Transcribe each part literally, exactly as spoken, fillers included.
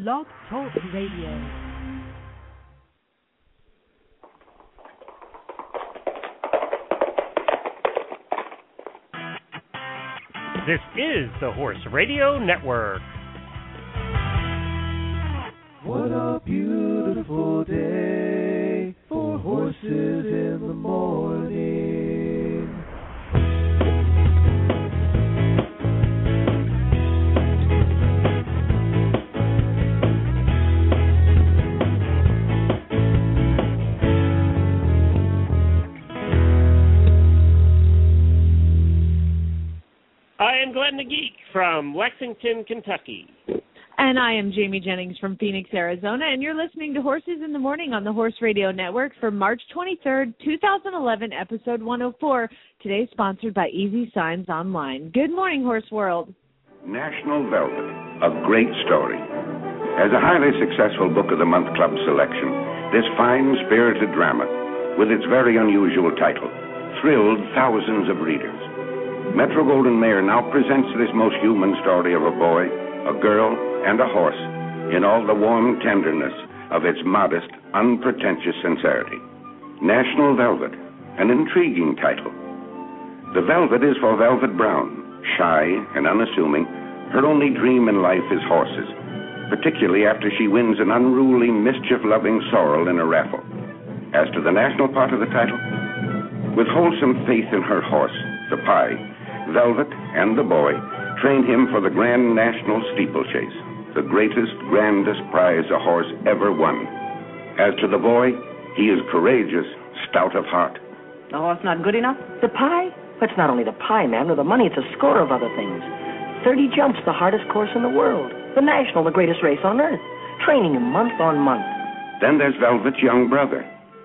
Blog Talk Radio. This is the Horse Radio Network. What a beautiful day for horses in the morning. I am Glenn the Geek from Lexington, Kentucky. And I am Jamie Jennings from Phoenix, Arizona, and you're listening to Horses in the Morning on the Horse Radio Network for March twenty-third, twenty eleven, episode one oh four. Today sponsored by Easy Signs Online. Good morning, Horse World. National Velvet, a great story. As a highly successful Book of the Month Club selection, this fine, spirited drama, with its very unusual title, thrilled thousands of readers. Metro-Goldwyn-Mayer now presents this most human story of a boy, a girl, and a horse in all the warm tenderness of its modest, unpretentious sincerity. National Velvet, an intriguing title. The velvet is for Velvet Brown, shy and unassuming. Her only dream in life is horses, particularly after she wins an unruly, mischief-loving sorrel in a raffle. As to the national part of the title, with wholesome faith in her horse, the Pie, Velvet and the boy trained him for the Grand National Steeplechase, the greatest, grandest prize a horse ever won. As to the boy, he is courageous, stout of heart. The horse not good enough? The Pie? It's not only the Pie, man, with the money, it's a score of other things. Thirty jumps, the hardest course in the world. The National, the greatest race on earth. Training him month on month. Then there's Velvet's young brother.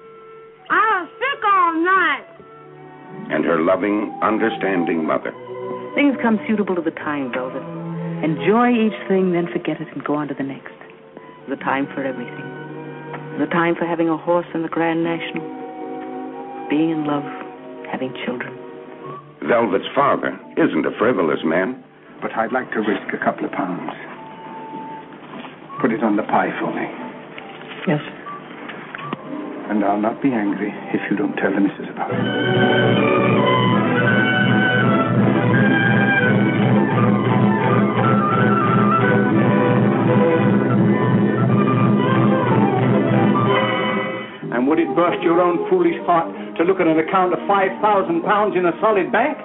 I was sick all night. And her loving, understanding mother. Things come suitable to the time, Velvet. Enjoy each thing, then forget it and go on to the next. The time for everything. The time for having a horse in the Grand National. Being in love, having children. Velvet's father isn't a frivolous man. But I'd like to risk a couple of pounds. Put it on the Pie for me. Yes. And I'll not be angry if you don't tell the missus about it. And would it burst your own foolish heart to look at an account of five thousand pounds in a solid bank?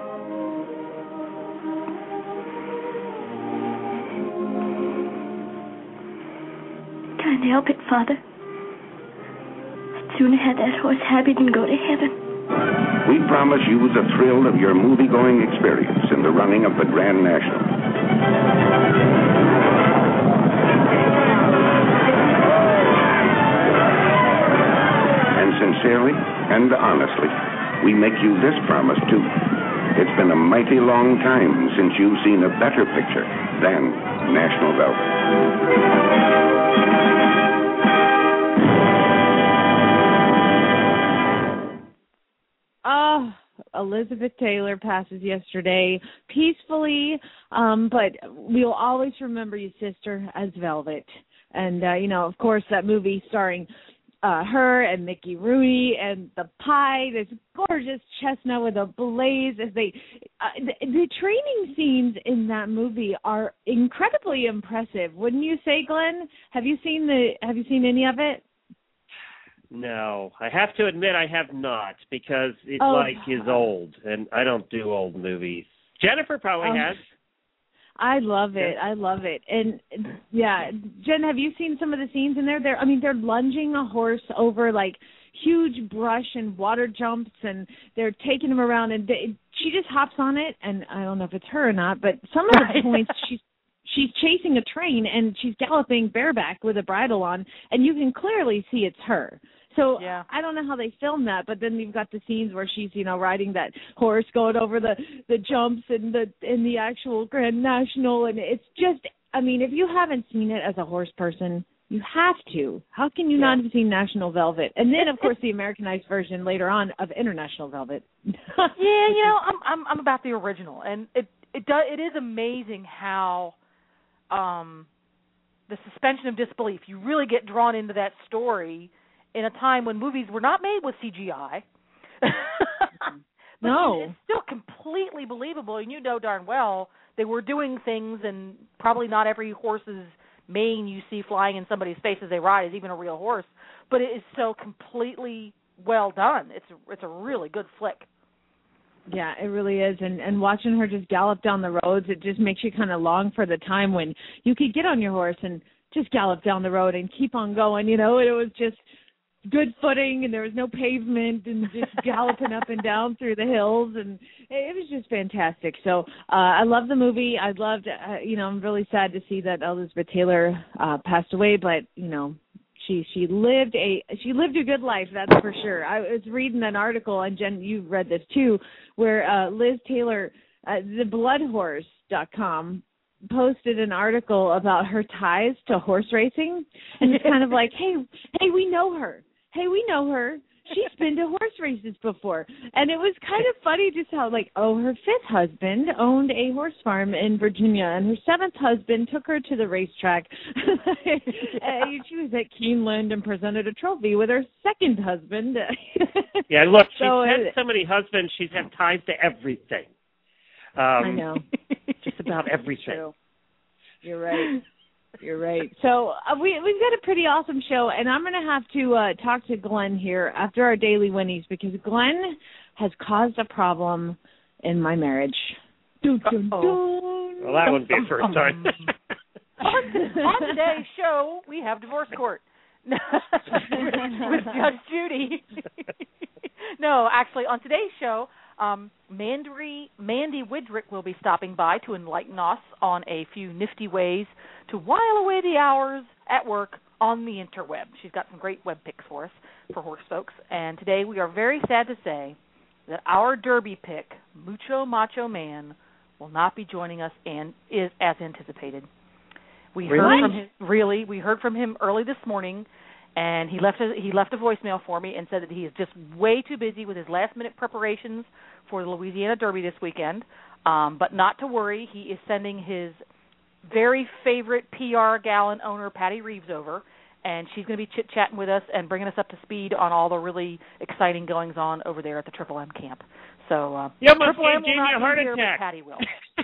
Can't help it, Father. I'd sooner have that horse happy than go to heaven. We promise you the thrill of your movie-going experience in the running of the Grand National. Sincerely and honestly, we make you this promise, too. It's been a mighty long time since you've seen a better picture than National Velvet. Oh, Elizabeth Taylor passes yesterday peacefully, um, but we'll always remember you, sister, as Velvet. And, uh, you know, of course, that movie starring Uh, her and Mickey Rooney and the Pie, this gorgeous chestnut with a blaze. As they, uh, the, the training scenes in that movie are incredibly impressive, wouldn't you say, Glenn? Have you seen the? Have you seen any of it? No, I have to admit I have not, because it oh. like is old, and I don't do old movies. Jennifer probably um, has. I love it. I love it. And, yeah, Jen, have you seen some of the scenes in there? They're, I mean, they're lunging a horse over, like, huge brush and water jumps, and they're taking him around, and they, she just hops on it, and I don't know if it's her or not, but some of the points she's she's chasing a train, and she's galloping bareback with a bridle on, and you can clearly see it's her. So yeah. I don't know how they filmed that, but then you've got the scenes where she's, you know, riding that horse, going over the, the jumps and the in the actual Grand National, and it's just, I mean, if you haven't seen it as a horse person, you have to. How can you yeah. not have seen National Velvet? And then, of course, the Americanized version later on of International Velvet. yeah, you know, I'm I'm I'm about the original, and it it does it is amazing how um the suspension of disbelief. You really get drawn into that story in a time when movies were not made with C G I. But no. It's still completely believable, and you know darn well they were doing things, and probably not every horse's mane you see flying in somebody's face as they ride is even a real horse, but it is so completely well done. It's a, it's a really good flick. Yeah, it really is, and and watching her just gallop down the roads, it just makes you kind of long for the time when you could get on your horse and just gallop down the road and keep on going, you know. It was just good footing, and there was no pavement, and just galloping up and down through the hills, and it was just fantastic. So uh, I love the movie. I loved, uh, you know, I'm really sad to see that Elizabeth Taylor uh, passed away, but you know, she she lived a she lived a good life, that's for sure. I was reading an article, and Jen, you've read this too, where uh, Liz Taylor, uh, the blood horse dot com, posted an article about her ties to horse racing, and it's kind of like, hey, hey, we know her. Hey, we know her. She's been to horse races before. And it was kind of funny just how, like, oh, her fifth husband owned a horse farm in Virginia, and her seventh husband took her to the racetrack. And she was at Keeneland and presented a trophy with her second husband. Yeah, look, she's so, had uh, so many husbands, she's had ties to everything. Um, I know. Just about everything. True. You're right. You're right. So uh, we, we've got a pretty awesome show, and I'm going to have to uh, talk to Glenn here after our Daily Winnies, because Glenn has caused a problem in my marriage. Dun, dun, dun. Well, that wouldn't be a first time. on, on today's show, we have Divorce Court with, with Judge Judy. No, actually, on today's show, Um, Mandy, Mandy Widrick will be stopping by to enlighten us on a few nifty ways to while away the hours at work on the interweb. She's got some great web picks for us, for horse folks. And today we are very sad to say that our Derby pick, Mucho Macho Man, will not be joining us and is as anticipated. We really? heard from him, really, we heard from him early this morning. And he left a, he left a voicemail for me and said that he is just way too busy with his last-minute preparations for the Louisiana Derby this weekend. Um, but not to worry, he is sending his very favorite P R gal and owner, Patty Reeves, over, and she's going to be chit-chatting with us and bringing us up to speed on all the really exciting goings-on over there at the Triple M camp. So uh, you almost Triple M gave will Jamie not a heart be here, attack. but Patty will.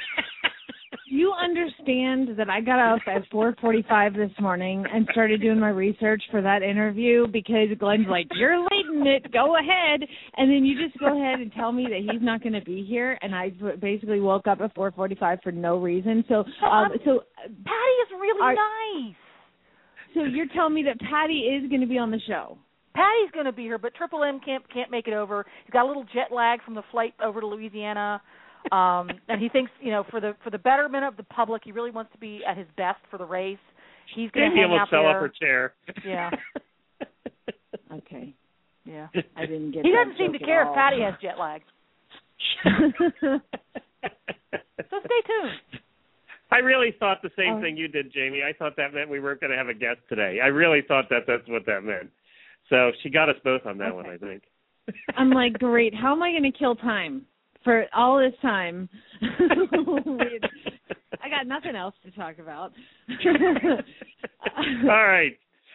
You understand that I got up at four forty-five this morning and started doing my research for that interview because Glenn's like, you're late in it, go ahead. And then you just go ahead and tell me that he's not going to be here. And I basically woke up at four forty-five for no reason. So, um, so Patty is really are, nice. So you're telling me that Patty is going to be on the show? Patty's going to be here, but Triple M can't, can't make it over. He's got a little jet lag from the flight over to Louisiana. Um, and he thinks, you know, for the for the betterment of the public, he really wants to be at his best for the race. He's going to hang almost out fell there. off her chair. Yeah. Okay. Yeah. I didn't get. He that doesn't seem to joke care at if all. Patty has jet lag. So stay tuned. I really thought the same Oh. thing you did, Jamie. I thought that meant we weren't going to have a guest today. I really thought that that's what that meant. So she got us both on that Okay. one, I think. I'm like, great. How am I going to kill time for all this time? I got nothing else to talk about. All right.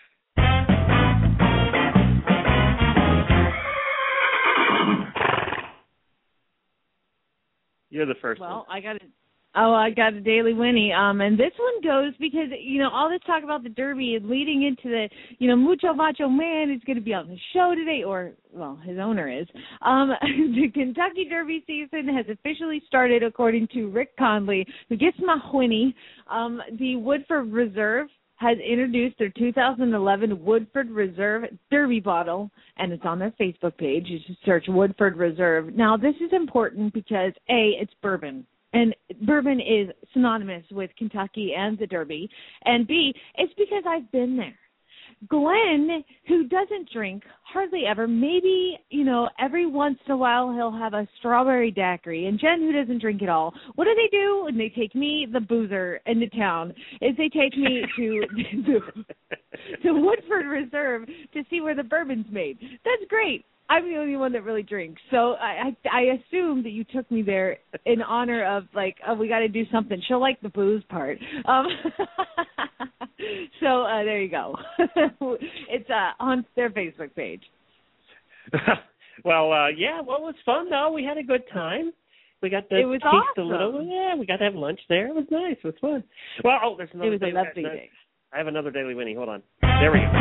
You're the first Well, one. I got it. Oh, I got a Daily Winnie. Um, and this one goes because, you know, all this talk about the Derby is leading into the, you know, Mucho Macho Man is going to be on the show today, or, well, his owner is. Um, the Kentucky Derby season has officially started, according to Rick Conley, who gets my Winnie. Um, the Woodford Reserve has introduced their two thousand eleven Woodford Reserve Derby bottle, and it's on their Facebook page. You should search Woodford Reserve. Now, this is important because, A, it's bourbon. And bourbon is synonymous with Kentucky and the Derby. And B, it's because I've been there. Glenn, who doesn't drink hardly ever, maybe, you know, every once in a while he'll have a strawberry daiquiri. And Jen, who doesn't drink at all, what do they do? And they take me, the boozer, into town, is they take me to, to, to Woodford Reserve to see where the bourbon's made. That's great. I'm the only one that really drinks. So I, I, I assume that you took me there in honor of, like, oh, we got to do something. She'll like the booze part. Um, So uh, there you go. It's uh, on their Facebook page. Well, uh, yeah, well, it was fun, though. We had a good time. We got to it was taste awesome. a little. Yeah, we got to have lunch there. It was nice. It was fun. Well, oh, there's another It was daily, a lovely no, day. I have another Daily Winnie. Hold on. There we go.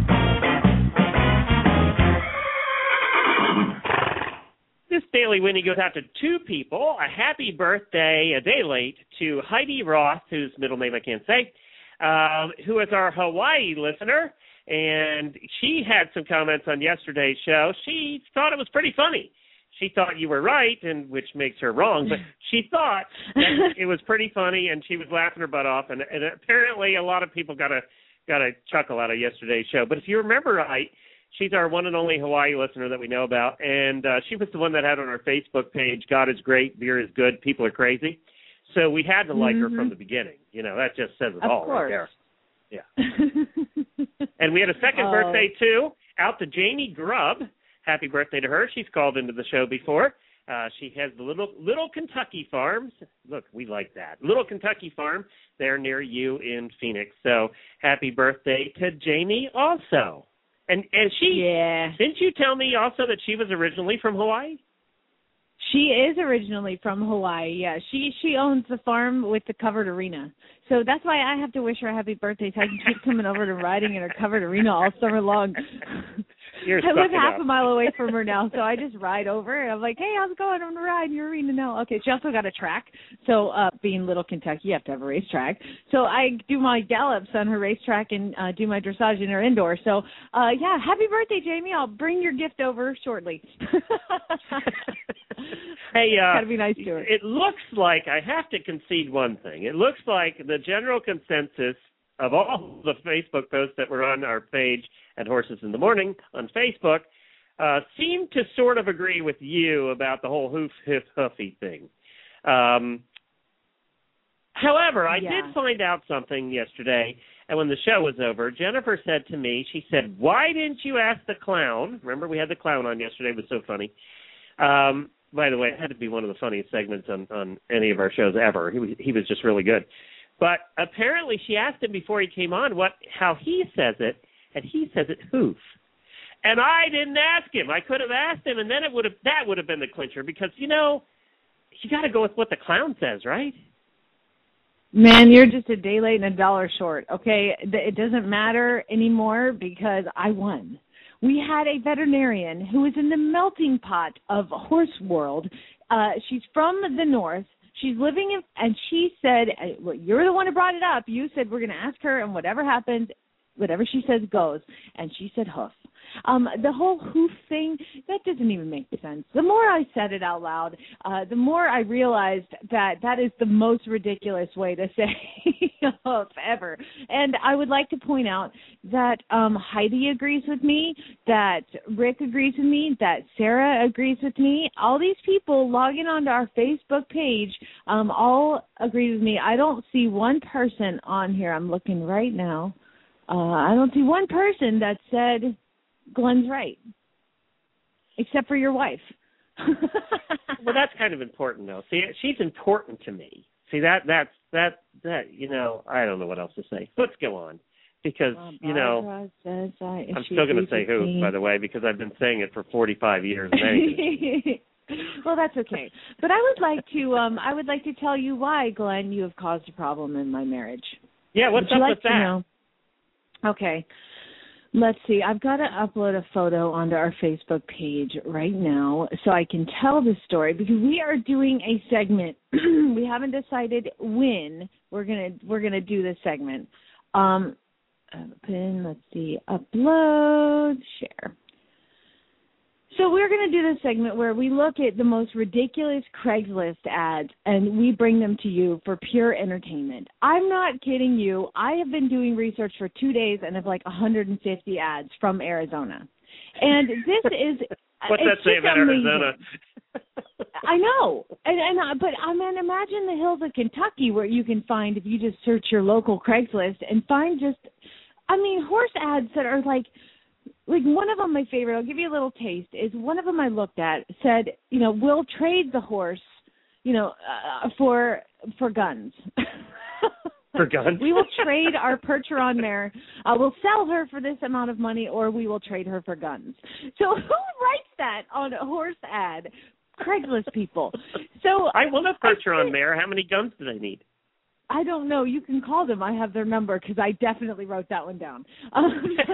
This Daily Winnie goes out to two people. A happy birthday, a day late, to Heidi Roth, whose middle name I can't say, um, who is our Hawaii listener. And she had some comments on yesterday's show. She thought it was pretty funny. She thought you were right, and which makes her wrong, but she thought that it was pretty funny, and she was laughing her butt off. And, and apparently, a lot of people got a got a chuckle out of yesterday's show. But if you remember right, she's our one and only Hawaii listener that we know about, and uh, she was the one that had on our Facebook page, "God is great, beer is good, people are crazy." So we had to like mm-hmm. her from the beginning. You know, that just says it of all course. right there. Yeah. And we had a second oh. birthday, too, out to Jamie Grubb. Happy birthday to her. She's called into the show before. Uh, she has the little Little Kentucky Farms. Look, we like that. Little Kentucky Farm there near you in Phoenix. So happy birthday to Jamie also. And and she, yeah. didn't you tell me also that she was originally from Hawaii? She is originally from Hawaii, yeah. She she owns the farm with the covered arena. So that's why I have to wish her a happy birthday so I can keep coming over to riding in her covered arena all summer long. You're I live half up. a mile away from her now, so I just ride over and I'm like, hey, how's it going? I'm going to ride in your arena now. Okay, she also got a track. So uh, being Little Kentucky, you have to have a racetrack. So I do my gallops on her racetrack and uh, do my dressage in her indoor. So, uh, yeah, happy birthday, Jamie. I'll bring your gift over shortly. Hey, uh, gotta be nice to her. It looks like, I have to concede one thing. It looks like the general consensus of all the Facebook posts that were on our page at Horses in the Morning on Facebook uh, seemed to sort of agree with you about the whole hoof, hoof, hoofy thing. Um, however, I yeah. did find out something yesterday, and when the show was over, Jennifer said to me, she said, why didn't you ask the clown? Remember, we had the clown on yesterday. It was so funny. Um, by the way, it had to be one of the funniest segments on, on any of our shows ever. He was, he was just really good. But apparently she asked him before he came on what how he says it, and he says it hoof. And I didn't ask him. I could have asked him, and then it would have that would have been the clincher because, you know, you got to go with what the clown says, right? Man, you're just a day late and a dollar short, okay? It doesn't matter anymore because I won. We had a veterinarian who was in the melting pot of horse world. Uh, she's from the north. She's living in, and she said, well, you're the one who brought it up. You said we're going to ask her, and whatever happens, whatever she says goes. And she said hoof. Um, the whole hoof thing, that doesn't even make sense. The more I said it out loud, uh, the more I realized that that is the most ridiculous way to say hoof ever. And I would like to point out that um, Heidi agrees with me, that Rick agrees with me, that Sarah agrees with me. All these people logging onto our Facebook page um, all agree with me. I don't see one person on here. I'm looking right now. Uh, I don't see one person that said Glenn's right, except for your wife. Well, that's kind of important, though. See, she's important to me. See, that that's that that you know, I don't know what else to say. Let's go on, because well, you know, says I, I'm still going to say who, me. by the way, because I've been saying it for forty-five years. Well, that's okay. But I would like to um, I would like to tell you why, Glenn, you have caused a problem in my marriage. Yeah, what's would up you like with that? To know? Okay. Let's see. I've got to upload a photo onto our Facebook page right now so I can tell the story because we are doing a segment. We haven't decided when we're gonna we're gonna do this segment. Um, open. Let's see. Upload. Share. So we're going to do this segment where we look at the most ridiculous Craigslist ads and we bring them to you for pure entertainment. I'm not kidding you. I have been doing research for two days and have like one hundred fifty ads from Arizona. And this is What's that say about amazing. Arizona? I know. And, and uh, but I mean, imagine the hills of Kentucky where you can find, if you just search your local Craigslist and find just, I mean, horse ads that are like, Like one of them, my favorite, I'll give you a little taste, is one of them I looked at said, you know, we'll trade the horse, you know, uh, for for guns. For guns? We will trade our Percheron mare. Uh, we'll sell her for this amount of money, or we will trade her for guns. So who writes that on a horse ad? Craigslist people. So I want a Percheron mare. How many guns do they need? I don't know. You can call them. I have their number because I definitely wrote that one down. Um,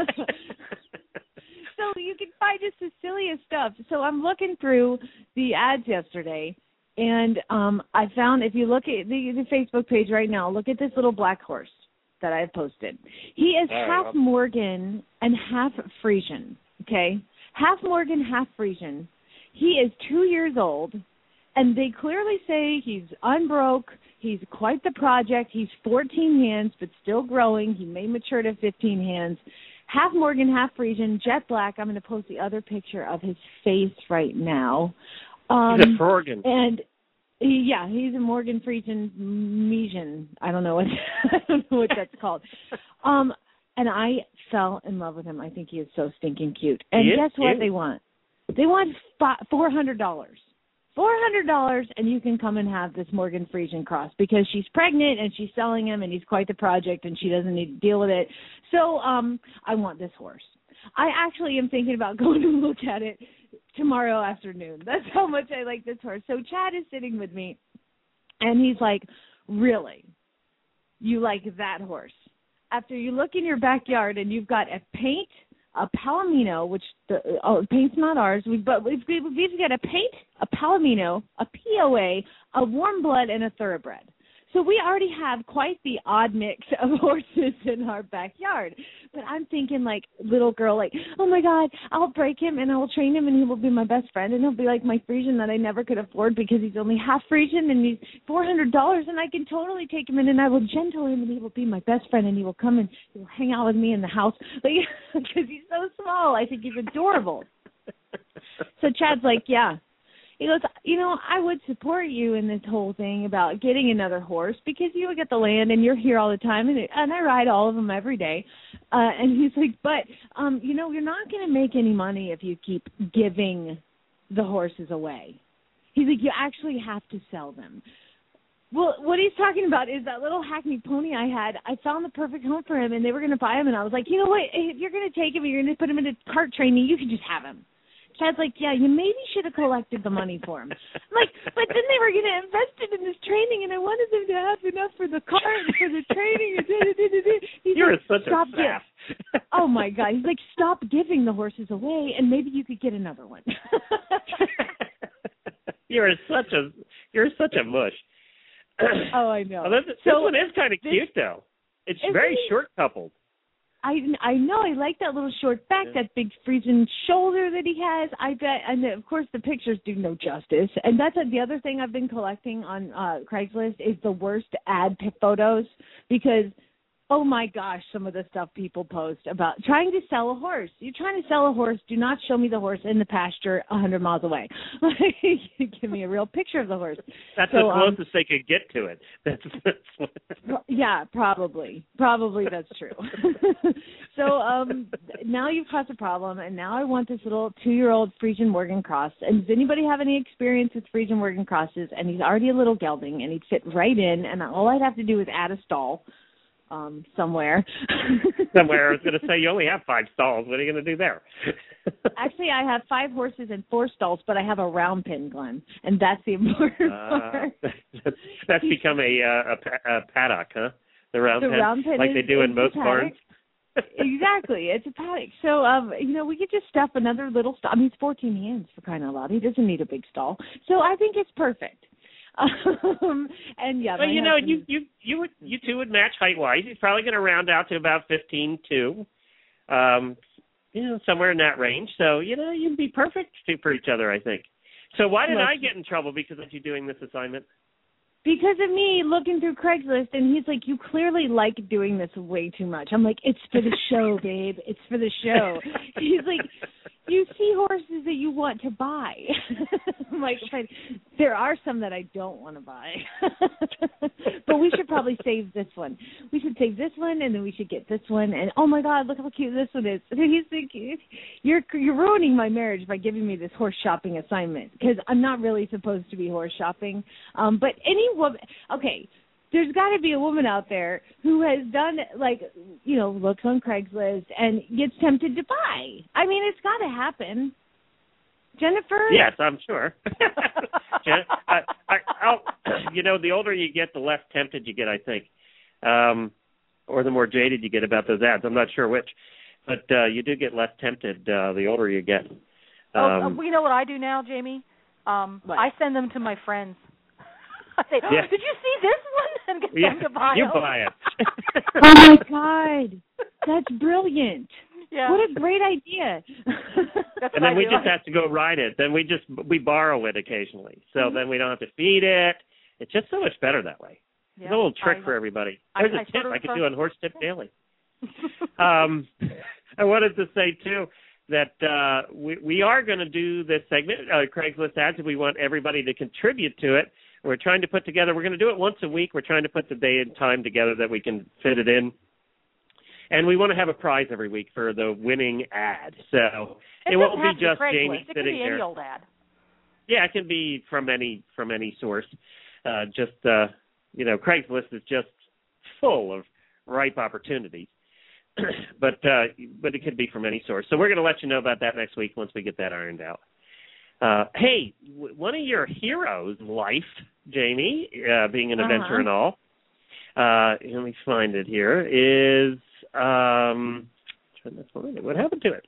so you can find just the silliest stuff. So I'm looking through the ads yesterday, and um, I found, if you look at the, the Facebook page right now, look at this little black horse that I have posted. He is All half right. Morgan and half Frisian, okay? Half Morgan, half Frisian. He is two years old, and they clearly say he's unbroke. He's quite the project. He's fourteen hands, but still growing. He may mature to fifteen hands. Half Morgan, half Frisian, jet black. I'm going to post the other picture of his face right now. Um, He's a Frorgan. And he, yeah, he's a Morgan Frisian Mesian. I don't know what I don't know what that's called. Um, and I fell in love with him. I think he is so stinking cute. And He is guess what cute. they want? They want four hundred dollars. four hundred dollars, and you can come and have this Morgan Frisian cross because she's pregnant and she's selling him, and he's quite the project, and she doesn't need to deal with it. So um, I want this horse. I actually am thinking about going to look at it tomorrow afternoon. That's how much I like this horse. So Chad is sitting with me, and he's like, really? You like that horse? After you look in your backyard and you've got a paint, a Palomino, which the oh, paint's not ours, we, but we've, we've got a paint, a Palomino, a P O A, a warm blood, and a thoroughbred. So we already have quite the odd mix of horses in our backyard. But I'm thinking, like, little girl, like, oh, my God, I'll break him and I will train him and he will be my best friend and he'll be like my Frisian that I never could afford because he's only half Frisian and he's four hundred dollars and I can totally take him in and I will gentle him and he will be my best friend and he will come and he will hang out with me in the house because like, he's so small. I think he's adorable. So Chad's like, yeah. He goes, you know, I would support you in this whole thing about getting another horse because you get the land and you're here all the time, and, and I ride all of them every day. Uh, and he's like, but, um, you know, you're not going to make any money if you keep giving the horses away. He's like, you actually have to sell them. Well, what he's talking about is that little Hackney pony I had. I found the perfect home for him, and they were going to buy him, and I was like, you know what, if you're going to take him and you're going to put him into cart training, you can just have him. Chad's like, yeah, you maybe should have collected the money for him. I'm like, but then they were going to invest it in this training, and I wanted them to have enough for the cart and for the training. And da, da, da, da. He's You're like, such stop a sap. Give. Oh, my God. He's like, stop giving the horses away, and maybe you could get another one. You're such a you're such a mush. Oh, I know. Well, this, this so, one is kind of cute, though. It's very really, short coupled. I, I know. I like that little short back, Yeah. that big Frisian shoulder that he has. I bet, and of course the pictures do no justice. And that's a, the other thing I've been collecting on uh, Craigslist is the worst ad p- photos because, oh my gosh, some of the stuff people post about trying to sell a horse. You're trying to sell a horse. Do not show me the horse in the pasture one hundred miles away. Give me a real picture of the horse. That's so, the um, closest they could get to it. That's, that's what... Yeah, probably. Probably that's true. So um, now you've caused a problem, and now I want this little two-year-old Frisian Morgan cross. And does anybody have any experience with Frisian Morgan crosses? And he's already a little gelding, and he'd fit right in, and all I'd have to do is add a stall um, somewhere. Somewhere. I was going to say, you only have five stalls. What are you going to do there? Actually, I have five horses and four stalls, but I have a round pen, Glenn, and that's the important uh, part. That's, that's become a, uh, a, a paddock, huh? The round the pen, round pen like is, they do in most barns. Exactly. It's a paddock. So, um, you know, we could just stuff another little stall. I mean, it's fourteen hands for crying out loud. He doesn't need a big stall. So I think it's perfect. Um, and, yeah. Well, you know, husband, you, you, you, would, you two would match height-wise. He's probably going to round out to about fifteen two. Um, you know, somewhere in that range. So, you know, you'd be perfect for each other, I think. So why did Look, I get in trouble because of you doing this assignment? Because of me looking through Craigslist, and he's like, you clearly like doing this way too much. I'm like, it's for the show, babe. It's for the show. He's like, you see horses that you want to buy. I'm like, but there are some that I don't want to buy. But we should probably save this one. We should save this one, and then we should get this one. And, oh, my God, look how cute this one is. And he's thinking, you're, you're ruining my marriage by giving me this horse shopping assignment because I'm not really supposed to be horse shopping. Um, but any woman, okay, there's got to be a woman out there who has done, like, you know, looks on Craigslist and gets tempted to buy. I mean, it's got to happen. Jennifer? Yes, I'm sure. Jen, I, I, I'll, you know, the older you get, the less tempted you get, I think, um, or the more jaded you get about those ads. I'm not sure which, but uh, you do get less tempted uh, the older you get. Um, oh, uh, we know what I do now, Jamie. Um, I send them to my friends. I say, oh, yeah. did you see this one? And get yeah, them to buy you them. buy it. Oh, my God. That's brilliant. Yeah. What a great idea. That's and then I we do. just have to go ride it. Then we just we borrow it occasionally. So mm-hmm. then we don't have to feed it. It's just so much better that way. Yeah. It's a little trick I, for everybody. I, There's I, a I tip sort of I could uh, do on Horse Tip Daily. um, I wanted to say, too, that uh, we, we are going to do this segment, uh, Craigslist ads, and we want everybody to contribute to it. We're trying to put together, we're going to do it once a week. We're trying to put the day and time together that we can fit it in. And we want to have a prize every week for the winning ad. So it, it won't be just Craigslist. Jamie it sitting can be there. any old ad. Yeah, it can be from any from any source. Uh, just uh, you know, Craigslist is just full of ripe opportunities. but uh, but it could be from any source. So we're going to let you know about that next week once we get that ironed out. Uh, hey, w- one of your heroes' life, Jamie, uh, being an uh-huh. adventurer and all. Uh, let me find it here. Is um, trying to find it. What happened to it?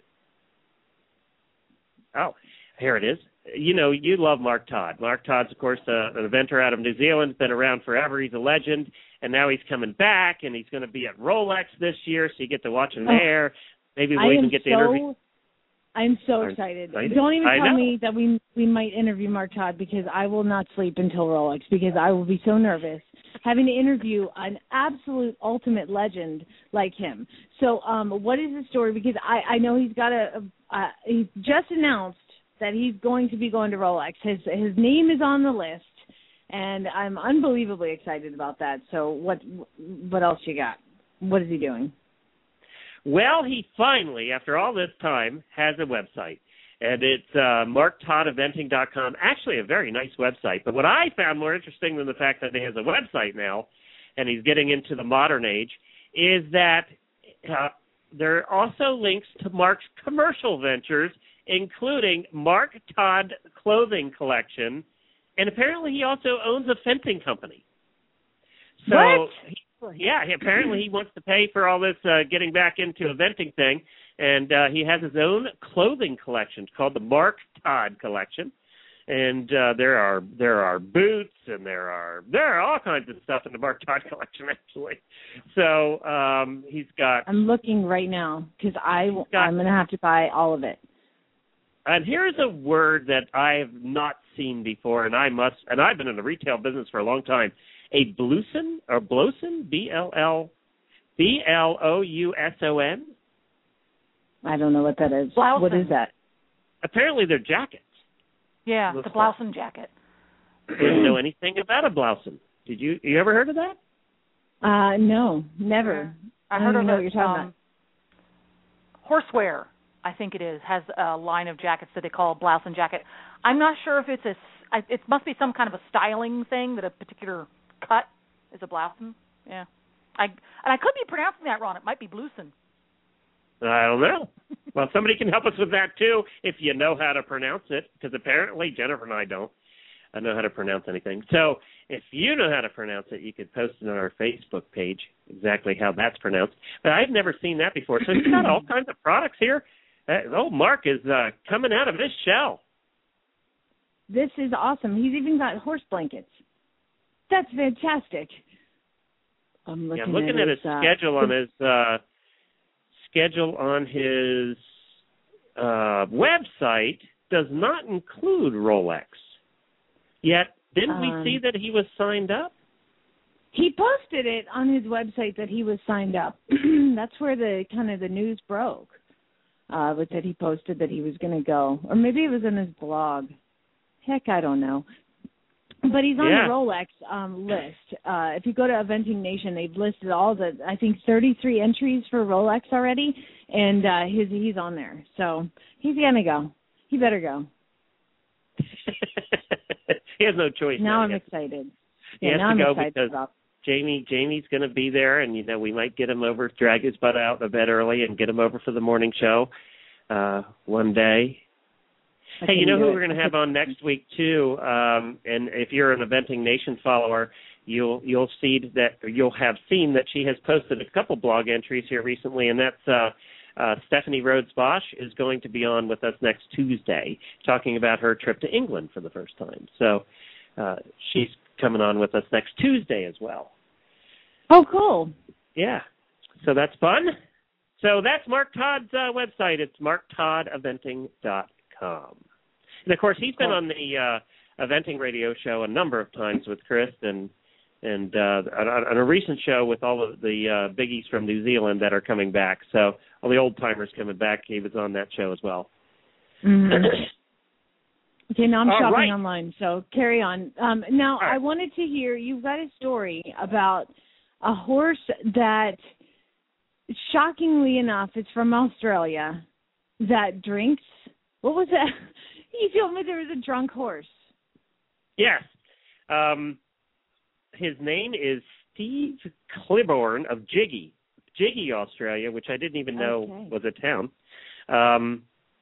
Oh, here it is. You know, you love Mark Todd. Mark Todd's, of course, uh, an inventor out of New Zealand, been around forever. He's a legend, and now he's coming back, and he's going to be at Rolex this year, so you get to watch him there. Maybe we'll I even am get to so, interview. I'm so Are excited. excited. Don't even I tell know. me that we we might interview Mark Todd, because I will not sleep until Rolex, because I will be so nervous having to interview an absolute ultimate legend like him. So um, what is the story? Because I, I know he's got a, a uh, he's just announced that he's going to be going to Rolex. His his name is on the list, and I'm unbelievably excited about that. So what what else you got? What is he doing? Well, he finally, after all this time, has a website, and it's uh, mark todd eventing dot com. Actually, a very nice website. But what I found more interesting than the fact that he has a website now, and he's getting into the modern age, is that uh, there are also links to Mark's commercial ventures, including Mark Todd Clothing Collection, and apparently he also owns a fencing company. So, what? He, yeah, he, apparently he wants to pay for all this uh, getting back into a venting thing, and uh, he has his own clothing collection called the Mark Todd Collection. And uh, there are there are boots, and there are there are all kinds of stuff in the Mark Todd Collection, actually. So um, he's got. I'm looking right now, because I got, I'm going to have to buy all of it. And here's a word that I have not seen before, and I must, and I've been in the retail business for a long time. A blouson or bloson, B L L, B L O U S O N. I don't know what that is. Blouson. What is that? Apparently, they're jackets. Yeah, Looks the blouson jacket. Didn't know anything about a blouson. Did you? You ever heard of that? Uh, no, never. I, I heard don't of know it, what you're talking um, about. Horsewear, I think it is, has a line of jackets that they call a blouson jacket. I'm not sure if it's a. It must be some kind of a styling thing that a particular cut is a blouson. Yeah, I and I could be pronouncing that wrong. It might be blouson. I don't know. Well, somebody can help us with that, too, if you know how to pronounce it, because apparently Jennifer and I don't I know how to pronounce anything. So if you know how to pronounce it, you could post it on our Facebook page, exactly how that's pronounced. But I've never seen that before. So he's got all kinds of products here. Uh, oh, Mark is uh, coming out of his shell. This is awesome. He's even got horse blankets. That's fantastic. I'm looking, yeah, I'm looking at, at his, his uh, schedule on his uh, schedule on his uh, website does not include Rolex. Yet, didn't we um, see that he was signed up? He posted it on his website that he was signed up. That's where the kind of the news broke. Uh, was that he posted that he was going to go, or maybe it was in his blog. Heck, I don't know. But he's on yeah. the Rolex um, list. Uh, if you go to Eventing Nation, they've listed all the, I think, thirty-three entries for Rolex already, and uh, he's he's on there. So he's gonna go. He better go. He has no choice. Now now I'm he has, excited. He Yeah, has now to I'm go excited because about. Jamie Jamie's going to be there, and, you know, we might get him over, drag his butt out a bit early and get him over for the morning show uh, one day. I Hey, you know who it. we're going to have on next week, too? Um, and if you're an Eventing Nation follower, you'll you'll see that or you'll have seen that she has posted a couple blog entries here recently, and that's uh, uh, Stephanie Rhodes Bosch is going to be on with us next Tuesday, talking about her trip to England for the first time. So uh, she's coming on with us next Tuesday as well. Oh, cool. Yeah. So that's fun. So that's Mark Todd's uh, website. It's mark todd eventing dot com. And, of course, he's been on the uh, Eventing radio show a number of times with Chris and and uh, on, on a recent show with all of the uh, biggies from New Zealand that are coming back. So all the old-timers coming back, he was on that show as well. Mm-hmm. Okay, now I'm All shopping right. online, so carry on. Um, now, right. I wanted to hear, you've got a story about a horse that, shockingly enough, it's from Australia, that drinks. What was that? You told me there was a drunk horse. Yes. Um, his name is Steve Clibborn of Jiggy, Jiggy, Australia, which I didn't even know Okay. was a town. Um,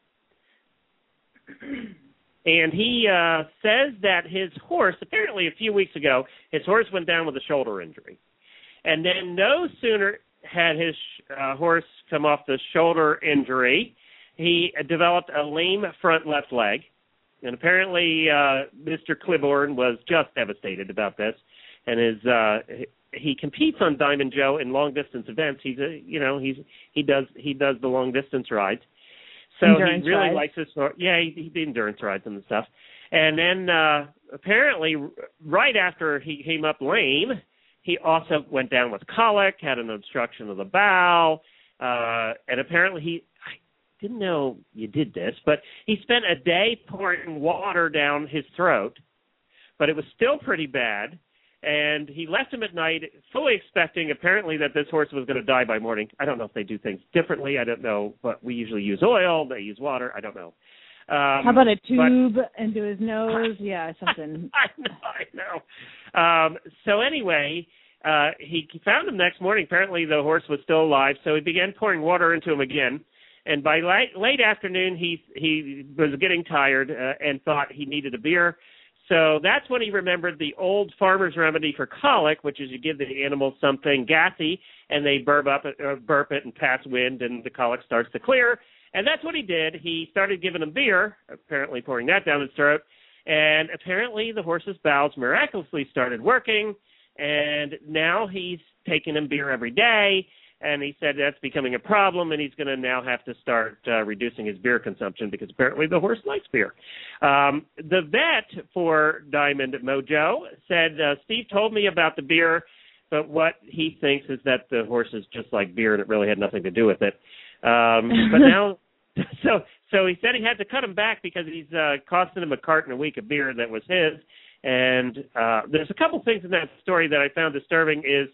and he uh, says that his horse, apparently a few weeks ago, his horse went down with a shoulder injury. And then no sooner had his uh, horse come off the shoulder injury, he developed a lame front left leg. And apparently uh, Mister Clibborn was just devastated about this. And his uh, he competes on Diamond Joe in long distance events. He's a you know he's he does he does the long distance rides. So Endurance he really rides. likes his yeah he, he did endurance rides and stuff. And then uh, apparently right after he came up lame, he also went down with colic, had an obstruction of the bowel, uh, and apparently he. Didn't know you did this, but he spent a day pouring water down his throat, but it was still pretty bad, and he left him at night fully expecting apparently that this horse was going to die by morning. I don't know if they do things differently. I don't know, but we usually use oil. They use water. I don't know. Um, How about a tube but, into his nose? Yeah, something. I know. I know. Um, so anyway, uh, he found him next morning. Apparently the horse was still alive, so he began pouring water into him again. And by late, late afternoon, he he was getting tired uh, and thought he needed a beer. So that's when he remembered the old farmer's remedy for colic, which is you give the animal something gassy, and they burp up it, uh, burp it and pass wind, and the colic starts to clear. And that's what he did. He started giving him beer, apparently pouring that down his throat. And apparently the horse's bowels miraculously started working, and now he's taking him beer every day. And he said that's becoming a problem, and he's going to now have to start uh, reducing his beer consumption because apparently the horse likes beer. Um, the vet for Diamond Mojo said, uh, Steve told me about the beer, but what he thinks is that the horse is just like beer, and it really had nothing to do with it. Um, but now, so so he said he had to cut him back because he's uh, costing him a carton a week of beer that was his. And uh, there's a couple things in that story that I found disturbing is,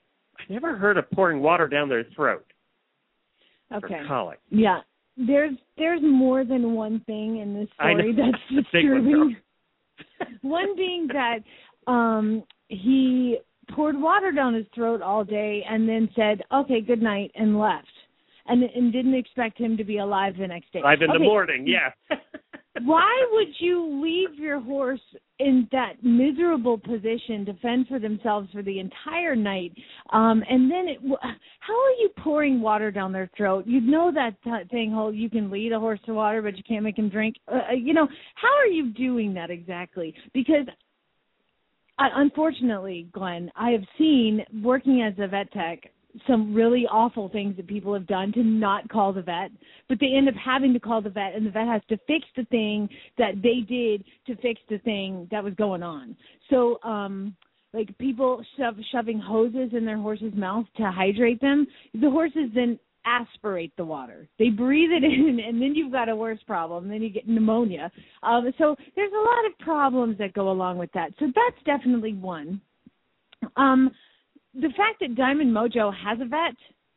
I never heard of pouring water down their throat Okay. for colic. Yeah. There's there's more than one thing in this I know. story that's The big one, disturbing. One being that um, he poured water down his throat all day and then said, okay, good night, and left. And, and didn't expect him to be alive the next day. Alive in okay. the morning, yeah. Why would you leave your horse in that miserable position to fend for themselves for the entire night? Um, and then, it, how are you pouring water down their throat? You know that t- thing, whole you can lead a horse to water, but you can't make him drink. Uh, you know, how are you doing that exactly? Because uh, unfortunately, Glenn, I have seen, working as a vet tech, some really awful things that people have done to not call the vet, but they end up having to call the vet, and the vet has to fix the thing that they did to fix the thing that was going on. So, um, like people shove, shoving hoses in their horse's mouth to hydrate them, the horses then aspirate the water. They breathe it in, and then you've got a worse problem. Then you get pneumonia. Um, so there's a lot of problems that go along with that. So that's definitely one. Um, The fact that Diamond Mojo has a vet.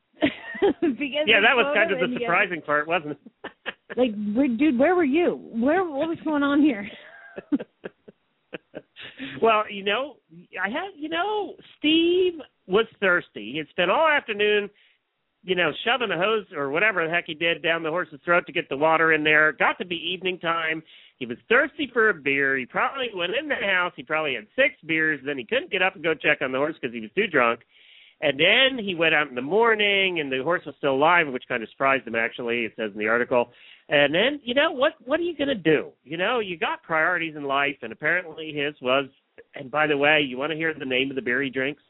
because yeah, that was photo kind of the and surprising goes, part, wasn't it? like, where, dude, where were you? Where? What was going on here? Well, you know, I had, you know, Steve was thirsty. He had spent all afternoon, you know, shoving a hose or whatever the heck he did down the horse's throat to get the water in there. Got to be evening time. He was thirsty for a beer. He probably went in the house. He probably had six beers. Then he couldn't get up and go check on the horse because he was too drunk. And then he went out in the morning, and the horse was still alive, which kind of surprised him, actually, it says in the article. And then, you know, what What are you going to do? You know, you got priorities in life, and apparently his was, and by the way, you want to hear the name of the beer he drinks?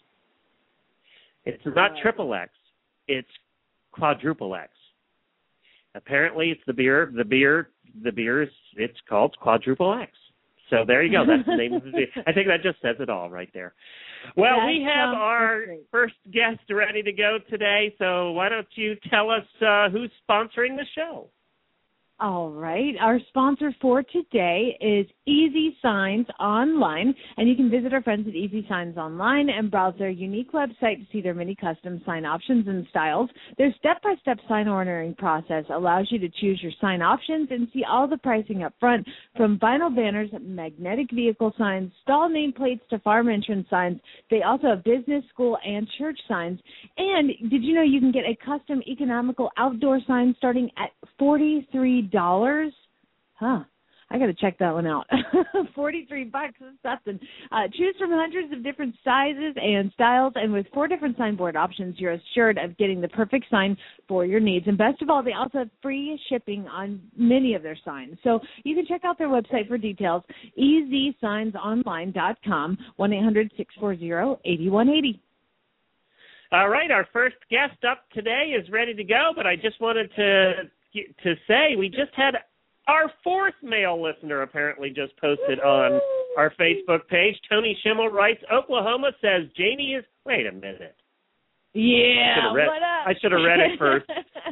It's not Triple X. It's Quadruple X. Apparently it's the beer, the beer, the beer is, it's called Quadruple X. So there you go. That's the name of the beer. I think that just says it all right there. Well, That we have sounds our great. first guest ready to go today, so why don't you tell us uh, who's sponsoring the show? All right. Our sponsor for today is Easy Signs Online, and you can visit our friends at Easy Signs Online and browse their unique website to see their many custom sign options and styles. Their step-by-step sign ordering process allows you to choose your sign options and see all the pricing up front, from vinyl banners, magnetic vehicle signs, stall nameplates to farm entrance signs. They also have business, school, and church signs. And did you know you can get a custom economical outdoor sign starting at forty-three dollars? Huh. I got to check that one out. forty-three bucks is something. Uh, choose from hundreds of different sizes and styles, and with four different signboard options, you're assured of getting the perfect sign for your needs. And best of all, they also have free shipping on many of their signs. So you can check out their website for details, easy signs online dot com, one eight hundred six four zero eight one eight zero. All right, our first guest up today is ready to go, but I just wanted to to say we just had our fourth male listener apparently just posted on our Facebook page. Tony Schimmel writes, Oklahoma says Janie is... Wait a minute. Yeah, read, what up? I should have read it first.